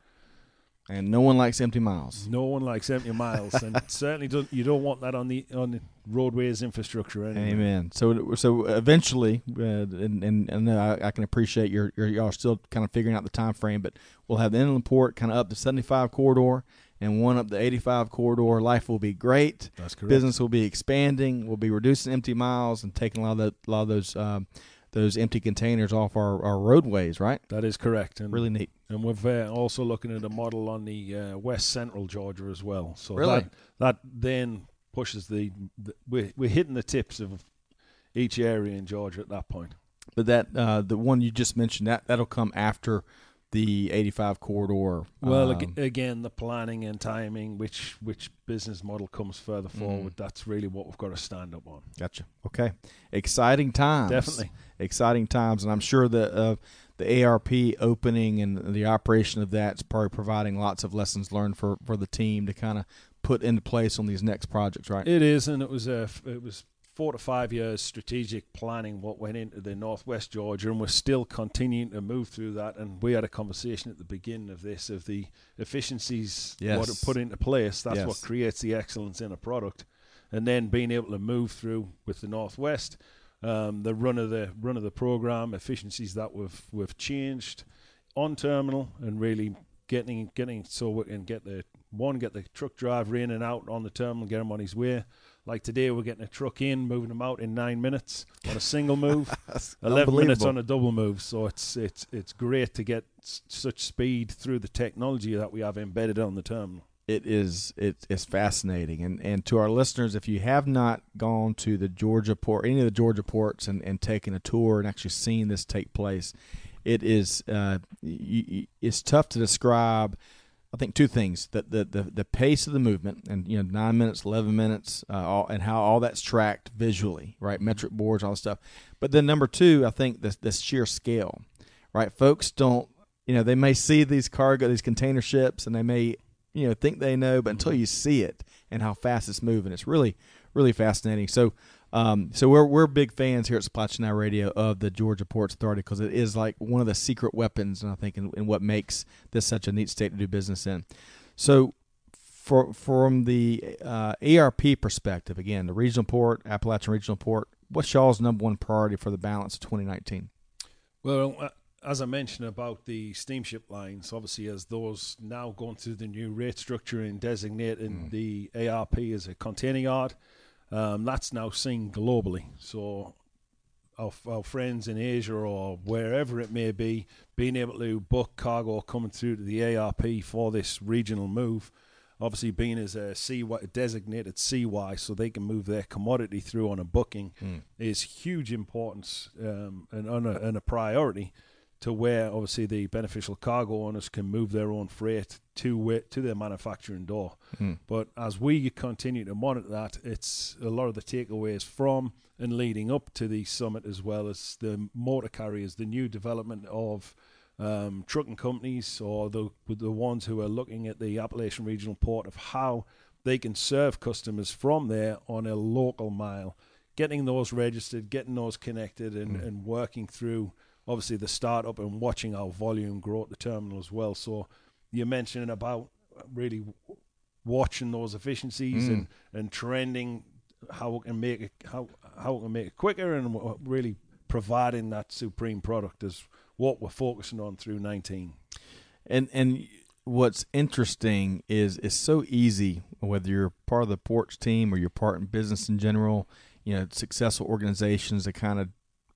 And no one likes empty miles. No one likes empty miles, and certainly don't, you don't want that on the on the roadways infrastructure anyway. Amen. So so eventually, uh, and and, and I, I can appreciate you're, you're y'all are still kind of figuring out the time frame, but we'll have the inland port kind of up the seventy-five corridor and one up the eighty-five corridor. Life will be great. That's correct. Business will be expanding. We'll be reducing empty miles and taking a lot of the, a lot of those um, those empty containers off our, our roadways. Right. That is correct. And really neat. And we're uh, also looking at a model on the uh, west central Georgia as well. So really? that that then pushes the, the we're we're hitting the tips of each area in Georgia at that point. But that uh, the one you just mentioned, that that'll come after the eighty-five corridor. Well, um, again, the planning and timing, which which business model comes further forward, mm. that's really what we've got to stand up on. Gotcha. Okay. Exciting times. Definitely. Exciting times. And I'm sure that uh, the A R P opening and the operation of that is probably providing lots of lessons learned for, for the team to kind of put into place on these next projects, right? It is, and it was a, it was four to five years strategic planning what went into the Northwest Georgia, and we're still continuing to move through that. And we had a conversation at the beginning of this of the efficiencies yes. what it put into place. That's yes. what creates the excellence in a product, and then being able to move through with the Northwest, um, the run of the run of the program, efficiencies that we've we've changed on terminal, and really getting getting so we can get the one get the truck driver in and out on the terminal, get him on his way. Like today, we're getting a truck in, moving them out in nine minutes on a single move, eleven minutes on a double move. So it's it's it's great to get s- such speed through the technology that we have embedded on the terminal. It is it is fascinating, and and to our listeners, if you have not gone to the Georgia port, any of the Georgia ports, and, and taken a tour and actually seen this take place, it is uh, y- y- it's tough to describe. I think two things: that the, the the pace of the movement, and you know, nine minutes, eleven minutes, uh, all, and how all that's tracked visually, right? Metric boards, all that stuff. But then number two, I think the the sheer scale, right? Folks don't, you know, they may see these cargo, these container ships, and they may, you know, think they know, but until you see it and how fast it's moving, it's really, really fascinating. So, um, so we're we're big fans here at Supply Chain Now Radio of the Georgia Ports Authority, because it is like one of the secret weapons, and I think in, in what makes this such a neat state to do business in. So, for from the uh, A R P perspective, again, the regional port, Appalachian Regional Port, what's y'all's number one priority for the balance of twenty nineteen? Well, uh, as I mentioned about the steamship lines, obviously as those now going through the new rate structure and designating mm. the A R P as a container yard, um, that's now seen globally. So our, our friends in Asia or wherever it may be, being able to book cargo coming through to the A R P for this regional move, obviously being as a C Y, designated C Y, so they can move their commodity through on a booking, mm. is huge importance um, and, and, a, and a priority, to where obviously the beneficial cargo owners can move their own freight to to their manufacturing door. Mm. But as we continue to monitor that, it's a lot of the takeaways from and leading up to the summit, as well as the motor carriers, the new development of um, trucking companies, or the the ones who are looking at the Appalachian Regional Port, of how they can serve customers from there on a local mile, getting those registered, getting those connected, and, mm. and working through obviously the startup and watching our volume grow at the terminal as well. So you're mentioning about really watching those efficiencies mm. and, and trending how we can make it how how we can make it quicker, and really providing that supreme product is what we're focusing on through nineteen. And and what's interesting is it's so easy, whether you're part of the porch team or you're part in business in general, you know, successful organizations that kind of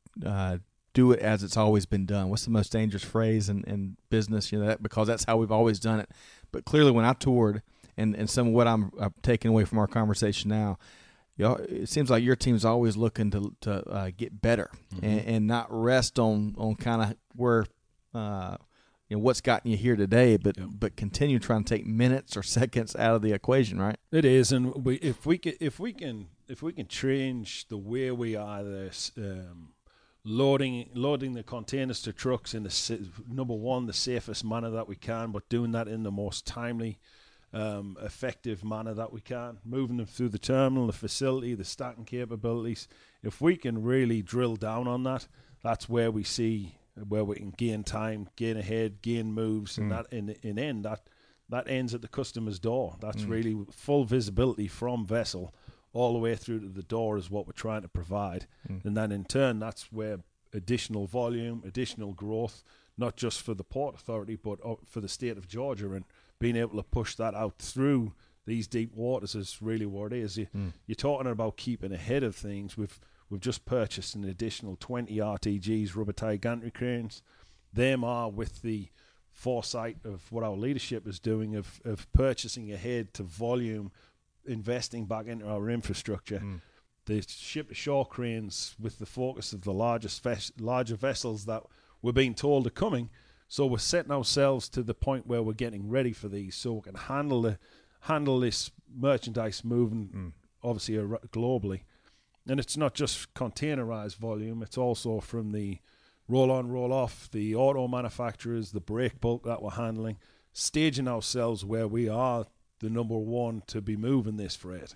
uh, do it as it's always been done. What's the most dangerous phrase in, in business? You know, that, because that's how we've always done it. But clearly when I toured, and, and some of what I'm, I'm taking away from our conversation now, you know, it seems like your team's always looking to to uh, get better mm-hmm. and, and not rest on, on kind of where uh, – you know, what's gotten you here today, but yep. but continue trying to take minutes or seconds out of the equation, right? It is, and we if we can if we can if we can change the way we are this um, loading loading the containers to trucks in the number one the safest manner that we can, but doing that in the most timely, um, effective manner that we can, moving them through the terminal, the facility, the stacking capabilities. If we can really drill down on that, that's where we see. Where we can gain time, gain ahead, gain moves, and mm. that in in end that that ends at the customer's door. That's mm. really full visibility from vessel all the way through to the door is what we're trying to provide, mm. and then in turn that's where additional volume, additional growth, not just for the Port Authority but for the state of Georgia, and being able to push that out through these deep waters is really what it is. You, mm. You're talking about keeping ahead of things with. We've just purchased an additional twenty R T Gs, rubber tie gantry cranes. Them are with the foresight of what our leadership is doing of, of purchasing ahead to volume, investing back into our infrastructure. Mm. The ship-to-shore cranes with the focus of the largest ves- larger vessels that we're being told are coming. So we're setting ourselves to the point where we're getting ready for these so we can handle the handle this merchandise moving, mm. obviously, uh, globally. And it's not just containerized volume, it's also from the roll-on, roll-off, the auto manufacturers, the break bulk that we're handling, staging ourselves where we are the number one to be moving this freight.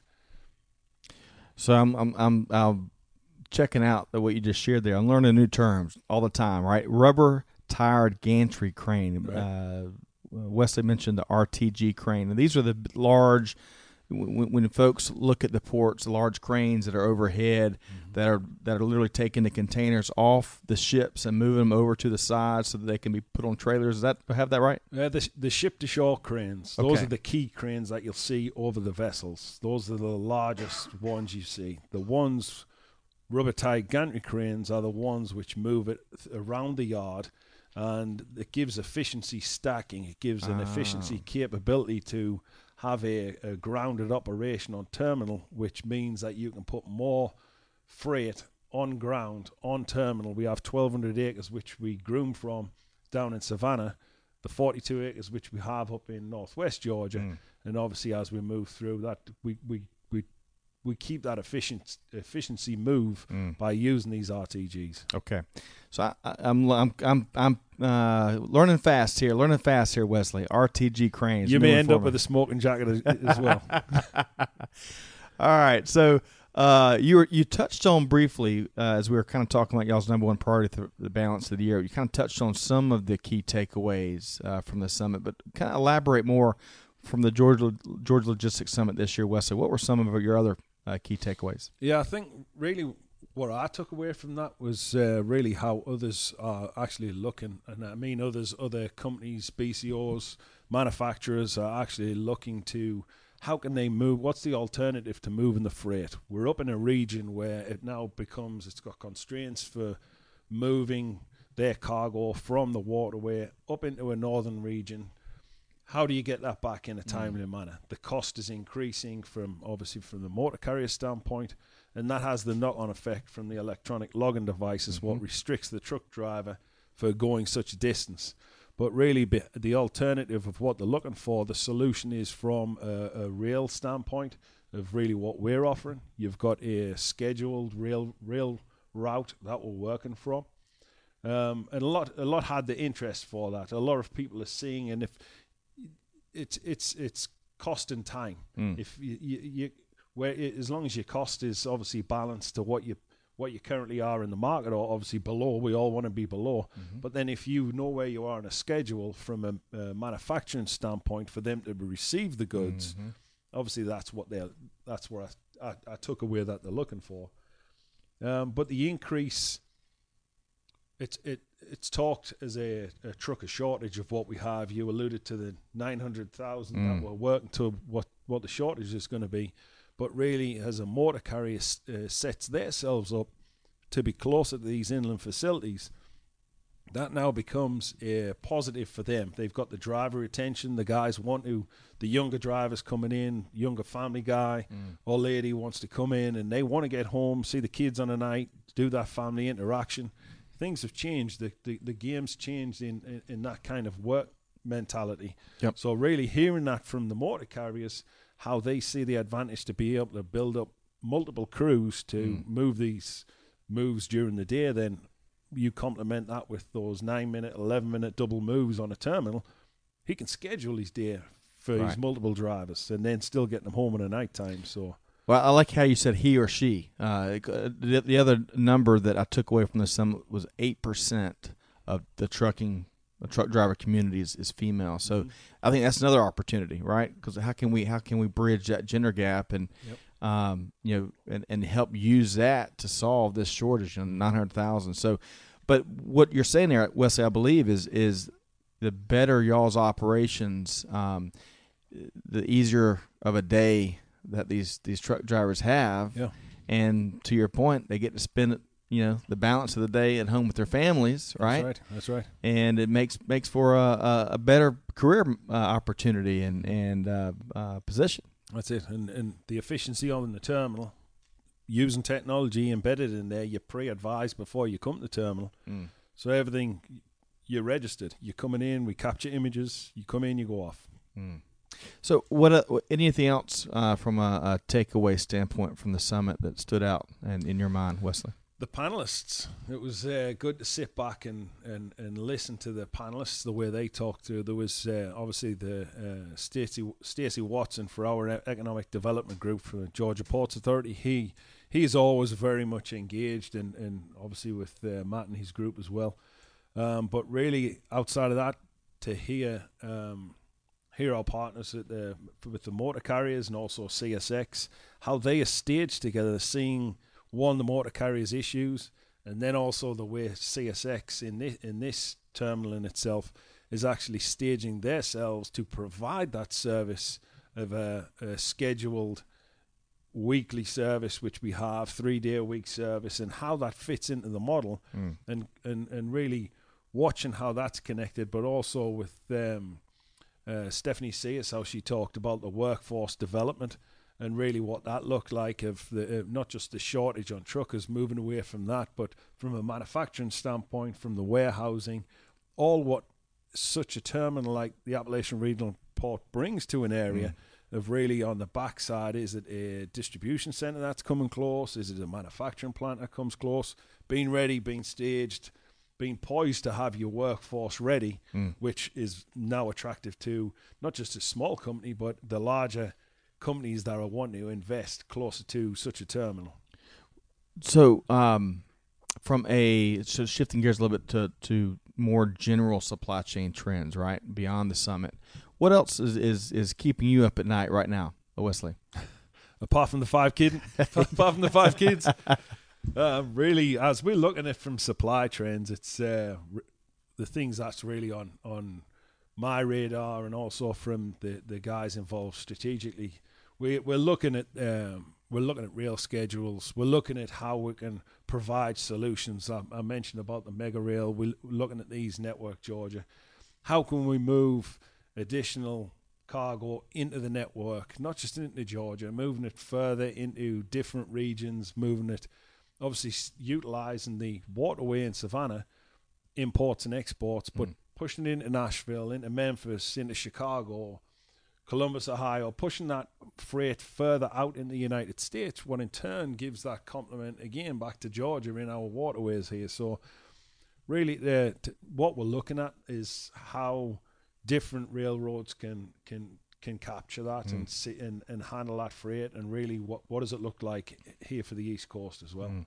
So I'm I'm I'm, I'm checking out what you just shared there. I'm learning new terms all the time, right? Rubber-tired gantry crane. Right. Uh, Wesley mentioned the R T G crane. And these are the large... When, when folks look at the ports, large cranes that are overhead, mm-hmm. that are that are literally taking the containers off the ships and moving them over to the side so that they can be put on trailers. Does that have that right? Uh, the the ship-to-shore cranes. Those okay. are the key cranes that you'll see over the vessels. Those are the largest ones you see. The ones, rubber-tied gantry cranes, are the ones which move it around the yard, and it gives efficiency stacking. It gives an ah. efficiency capability to have a, a grounded operation on terminal, which means that you can put more freight on ground, on terminal. We have twelve hundred acres, which we groom from down in Savannah, the forty-two acres, which we have up in northwest Georgia. Mm. And obviously, as we move through that, we, we, we, we keep that efficient, efficiency move mm. by using these R T Gs. Okay. So I, I, I'm I'm I'm I'm uh, learning fast here. Learning fast here, Wesley. R T G cranes. You may end up with a smoking jacket as, as well. All right. So uh, you were you touched on briefly uh, as we were kind of talking about y'all's number one priority for the balance of the year. You kind of touched on some of the key takeaways uh, from the summit, but kind of elaborate more from the Georgia Georgia Logistics Summit this year, Wesley. What were some of your other uh, key takeaways? Yeah, I think really what I took away from that was uh, really how others are actually looking, and I mean others, other companies, B C Os, manufacturers are actually looking to how can they move, what's the alternative to moving the freight. We're up in a region where it now becomes, it's got constraints for moving their cargo from the waterway up into a northern region. How do you get that back in a timely mm. manner? The cost is increasing from, obviously, from the motor carrier standpoint, and that has the knock-on effect from the electronic logging devices, mm-hmm. what restricts the truck driver for going such a distance. But really, be, the alternative of what they're looking for, the solution is from a, a rail standpoint of really what we're offering. You've got a scheduled rail rail route that we're working from, um, and a lot a lot had the interest for that. A lot of people are seeing, and if it's it's it's cost and time. Mm. If you, you, you where it, as long as your cost is obviously balanced to what you what you currently are in the market, or obviously below, we all want to be below. Mm-hmm. But then if you know where you are on a schedule from a, a manufacturing standpoint for them to receive the goods, mm-hmm. obviously that's what they that's where I, I, I took away that they're looking for. Um, but the increase it's it it's talked as a, a trucker shortage of what we have. You alluded to the nine hundred thousand Mm. that we're working to what what the shortage is going to be, but really as a motor carrier uh, sets themselves up to be closer to these inland facilities, that now becomes a positive for them. They've got the driver retention. The guys want to, the younger drivers coming in, younger family guy Mm. or lady wants to come in and they want to get home, see the kids on a night, do that family interaction. Things have changed. The the, the game's changed in, in, in that kind of work mentality. Yep. So really hearing that from the motor carriers, how they see the advantage to be able to build up multiple crews to Mm. move these moves during the day, then you complement that with those nine minute, eleven minute double moves on a terminal. He can schedule his day for Right. his multiple drivers and then still get them home in the night time. So Well, I like how you said he or she. Uh, the, the other number that I took away from the summit was eight percent of the trucking, the truck driver community is, is female. So Mhm. I think that's another opportunity, right? Because how can we how can we bridge that gender gap and Yep. um, you know and, and help use that to solve this shortage on nine hundred thousand. So, but what you're saying there, Wesley, I believe is is the better y'all's operations, um, the easier of a day that these these truck drivers have. Yeah. And to your point, they get to spend you know the balance of the day at home with their families, right? That's right. That's right. And it makes makes for a a, a better career uh, opportunity and and uh, uh, position. That's it. And and the efficiency on the terminal, using technology embedded in there, you're pre-advised before you come to the terminal. Mm. So everything, you're registered. You're coming in, we capture images, you come in, you go off. Mm. So, what uh, anything else uh, from a, a takeaway standpoint from the summit that stood out in, in your mind, Wesley? The panelists, it was uh, good to sit back and, and, and listen to the panelists, the way they talked to. There was uh, obviously the uh, Stacey Stacey Watson for our e- economic development group for the Georgia Ports Authority. He he's always very much engaged and, and obviously with uh, Matt and his group as well. Um, but really outside of that, to hear um, hear our partners at the, with the motor carriers and also C S X, how they are staged together, seeing one, the motor carriers issues, and then also the way C S X in this, in this terminal in itself is actually staging themselves to provide that service of a, a scheduled weekly service, which we have, three-day-a-week service, and how that fits into the model, Mm. and, and, and really watching how that's connected, but also with um, uh, Stephanie Sears, how she talked about the workforce development and really what that looked like of the uh, not just the shortage on truckers, moving away from that, but from a manufacturing standpoint, from the warehousing, all what such a terminal like the Appalachian Regional Port brings to an area mm. of really on the backside. Is it a distribution centre that's coming close? Is it a manufacturing plant that comes close? Being ready, being staged, being poised to have your workforce ready, mm. which is now attractive to not just a small company, but the larger companies that are wanting to invest closer to such a terminal. So, um, from a so shifting gears a little bit to to more general supply chain trends, right beyond the summit, what else is is, is keeping you up at night right now, Wesley? Apart from the five kid, apart from the five kids, uh, really, as we're looking at from supply trends, it's uh, r- the things that's really on on my radar, and also from the the guys involved strategically. We, we're looking at um, we're looking at rail schedules. We're looking at how we can provide solutions. I, I mentioned about the mega rail. We're looking at these network Georgia. How can we move additional cargo into the network, not just into Georgia, moving it further into different regions, moving it, obviously utilizing the waterway in Savannah, imports and exports, but mm. pushing it into Nashville, into Memphis, into Chicago, Columbus, Ohio, pushing that freight further out in the United States, what in turn gives that complement again back to Georgia in our waterways here. So really the, t- what we're looking at is how different railroads can can can capture that mm. and, see, and and handle that freight, and really what, what does it look like here for the East Coast as well. Mm.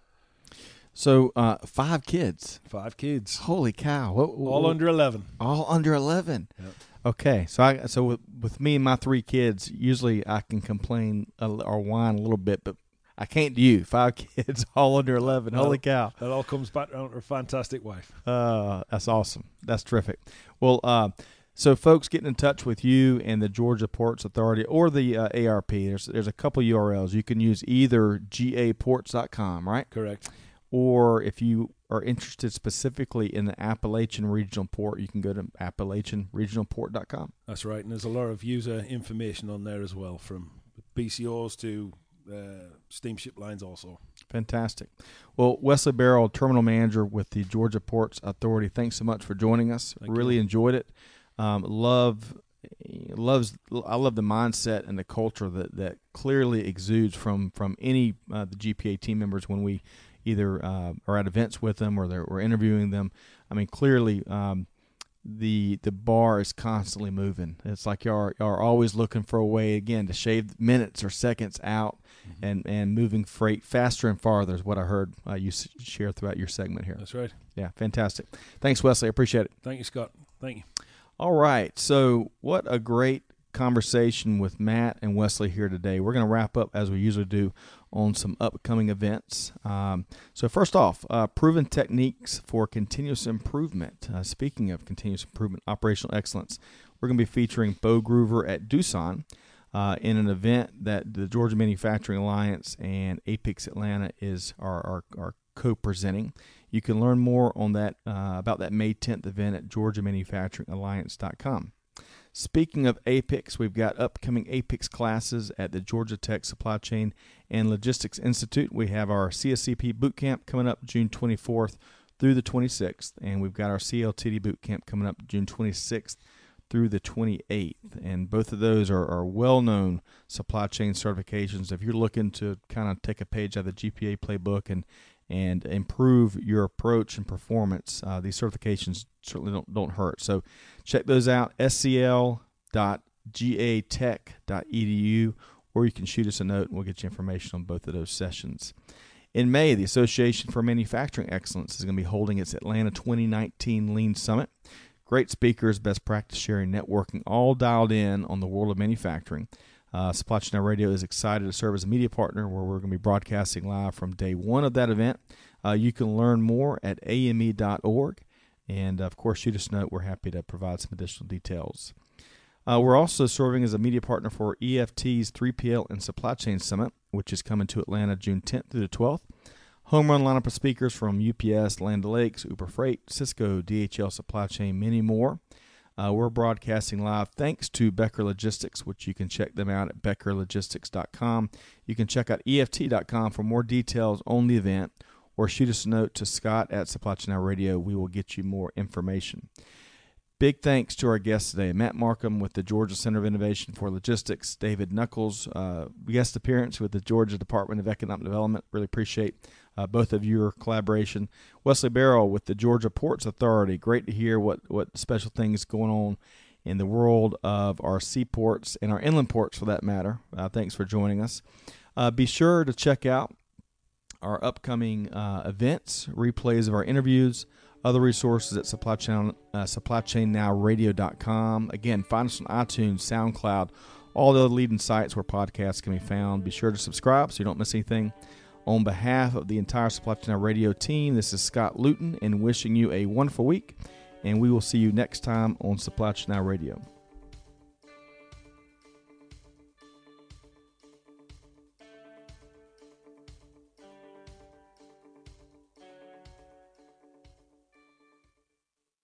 So uh, five kids. Five kids. Holy cow. What, what, all what, under eleven. All under eleven. Yep. Okay, so I so with, with me and my three kids, usually I can complain a, or whine a little bit, but I can't do you. Five kids, all under eleven. Well, Holy cow. That all comes back down to a fantastic wife. Uh, that's awesome. That's terrific. Well, uh, so folks, getting in touch with you and the Georgia Ports Authority or the uh, A R P, there's there's a couple U R Ls. You can use either G A ports dot com, right? Correct. Or if you are interested specifically in the Appalachian Regional Port, you can go to appalachian regional port dot com. That's right, and there's a lot of user information on there as well, from B C Os to uh, steamship lines also. Fantastic. Well, Wesley Barrow, Terminal Manager with the Georgia Ports Authority, thanks so much for joining us. Thank really you. enjoyed it. Um, love, loves. I love the mindset and the culture that, that clearly exudes from from any uh, the G P A team members when we either uh, are at events with them or they're, we're interviewing them. I mean, clearly um, the the bar is constantly moving. It's like y'all are, y'all are always looking for a way, again, to shave minutes or seconds out mm-hmm. and, and moving freight faster and farther is what I heard uh, you s- share throughout your segment here. That's right. Yeah, fantastic. Thanks, Wesley. I appreciate it. Thank you, Scott. Thank you. All right. So what a great conversation with Matt and Wesley here today. We're going to wrap up, as we usually do, on some upcoming events. Um, so first off, uh, proven techniques for continuous improvement. Uh, speaking of continuous improvement, operational excellence, we're going to be featuring Bo Groover at Doosan uh, in an event that the Georgia Manufacturing Alliance and APIX Atlanta is are, are, are co-presenting. You can learn more on that uh, about that May tenth event at georgia manufacturing alliance dot com. Speaking of APIX, we've got upcoming APIX classes at the Georgia Tech Supply Chain and Logistics Institute. We have our C S C P boot camp coming up June twenty-fourth through the twenty-sixth, and we've got our C L T D boot camp coming up June twenty-sixth through the twenty-eighth. And both of those are, are well-known supply chain certifications. If you're looking to kind of take a page out of the G P A playbook and and improve your approach and performance, uh, these certifications certainly don't don't hurt. So check those out, s c l dot g a tech dot e d u, or you can shoot us a note and we'll get you information on both of those sessions. In May, the Association for Manufacturing Excellence is going to be holding its Atlanta twenty nineteen Lean Summit. Great speakers, best practice sharing, networking, all dialed in on the world of manufacturing. Uh, Supply Chain Now Radio is excited to serve as a media partner where we're going to be broadcasting live from day one of that event. Uh, you can learn more at a m e dot org. And, of course, shoot us a note. We're happy to provide some additional details. Uh, we're also serving as a media partner for E F T's three P L and Supply Chain Summit, which is coming to Atlanta June tenth through the twelfth. Home run lineup of speakers from U P S, Land O'Lakes, Uber Freight, Cisco, D H L Supply Chain, many more. Uh, we're broadcasting live thanks to Becker Logistics, which you can check them out at becker logistics dot com. You can check out E F T dot com for more details on the event, or shoot us a note to Scott at Supply Chain Now Radio. We will get you more information. Big thanks to our guests today, Matt Markham with the Georgia Center of Innovation for Logistics, David Knuckles, uh, guest appearance with the Georgia Department of Economic Development. Really appreciate uh, both of your collaboration. Wesley Barrow with the Georgia Ports Authority. Great to hear what, what special things going on in the world of our seaports and our inland ports for that matter. Uh, thanks for joining us. Uh, be sure to check out our upcoming uh, events, replays of our interviews, other resources at Supply Chain, uh, supply chain now radio dot com. Again, find us on iTunes, SoundCloud, all the other leading sites where podcasts can be found. Be sure to subscribe so you don't miss anything. On behalf of the entire Supply Chain Now Radio team, this is Scott Luton, and wishing you a wonderful week, and we will see you next time on Supply Chain Now Radio.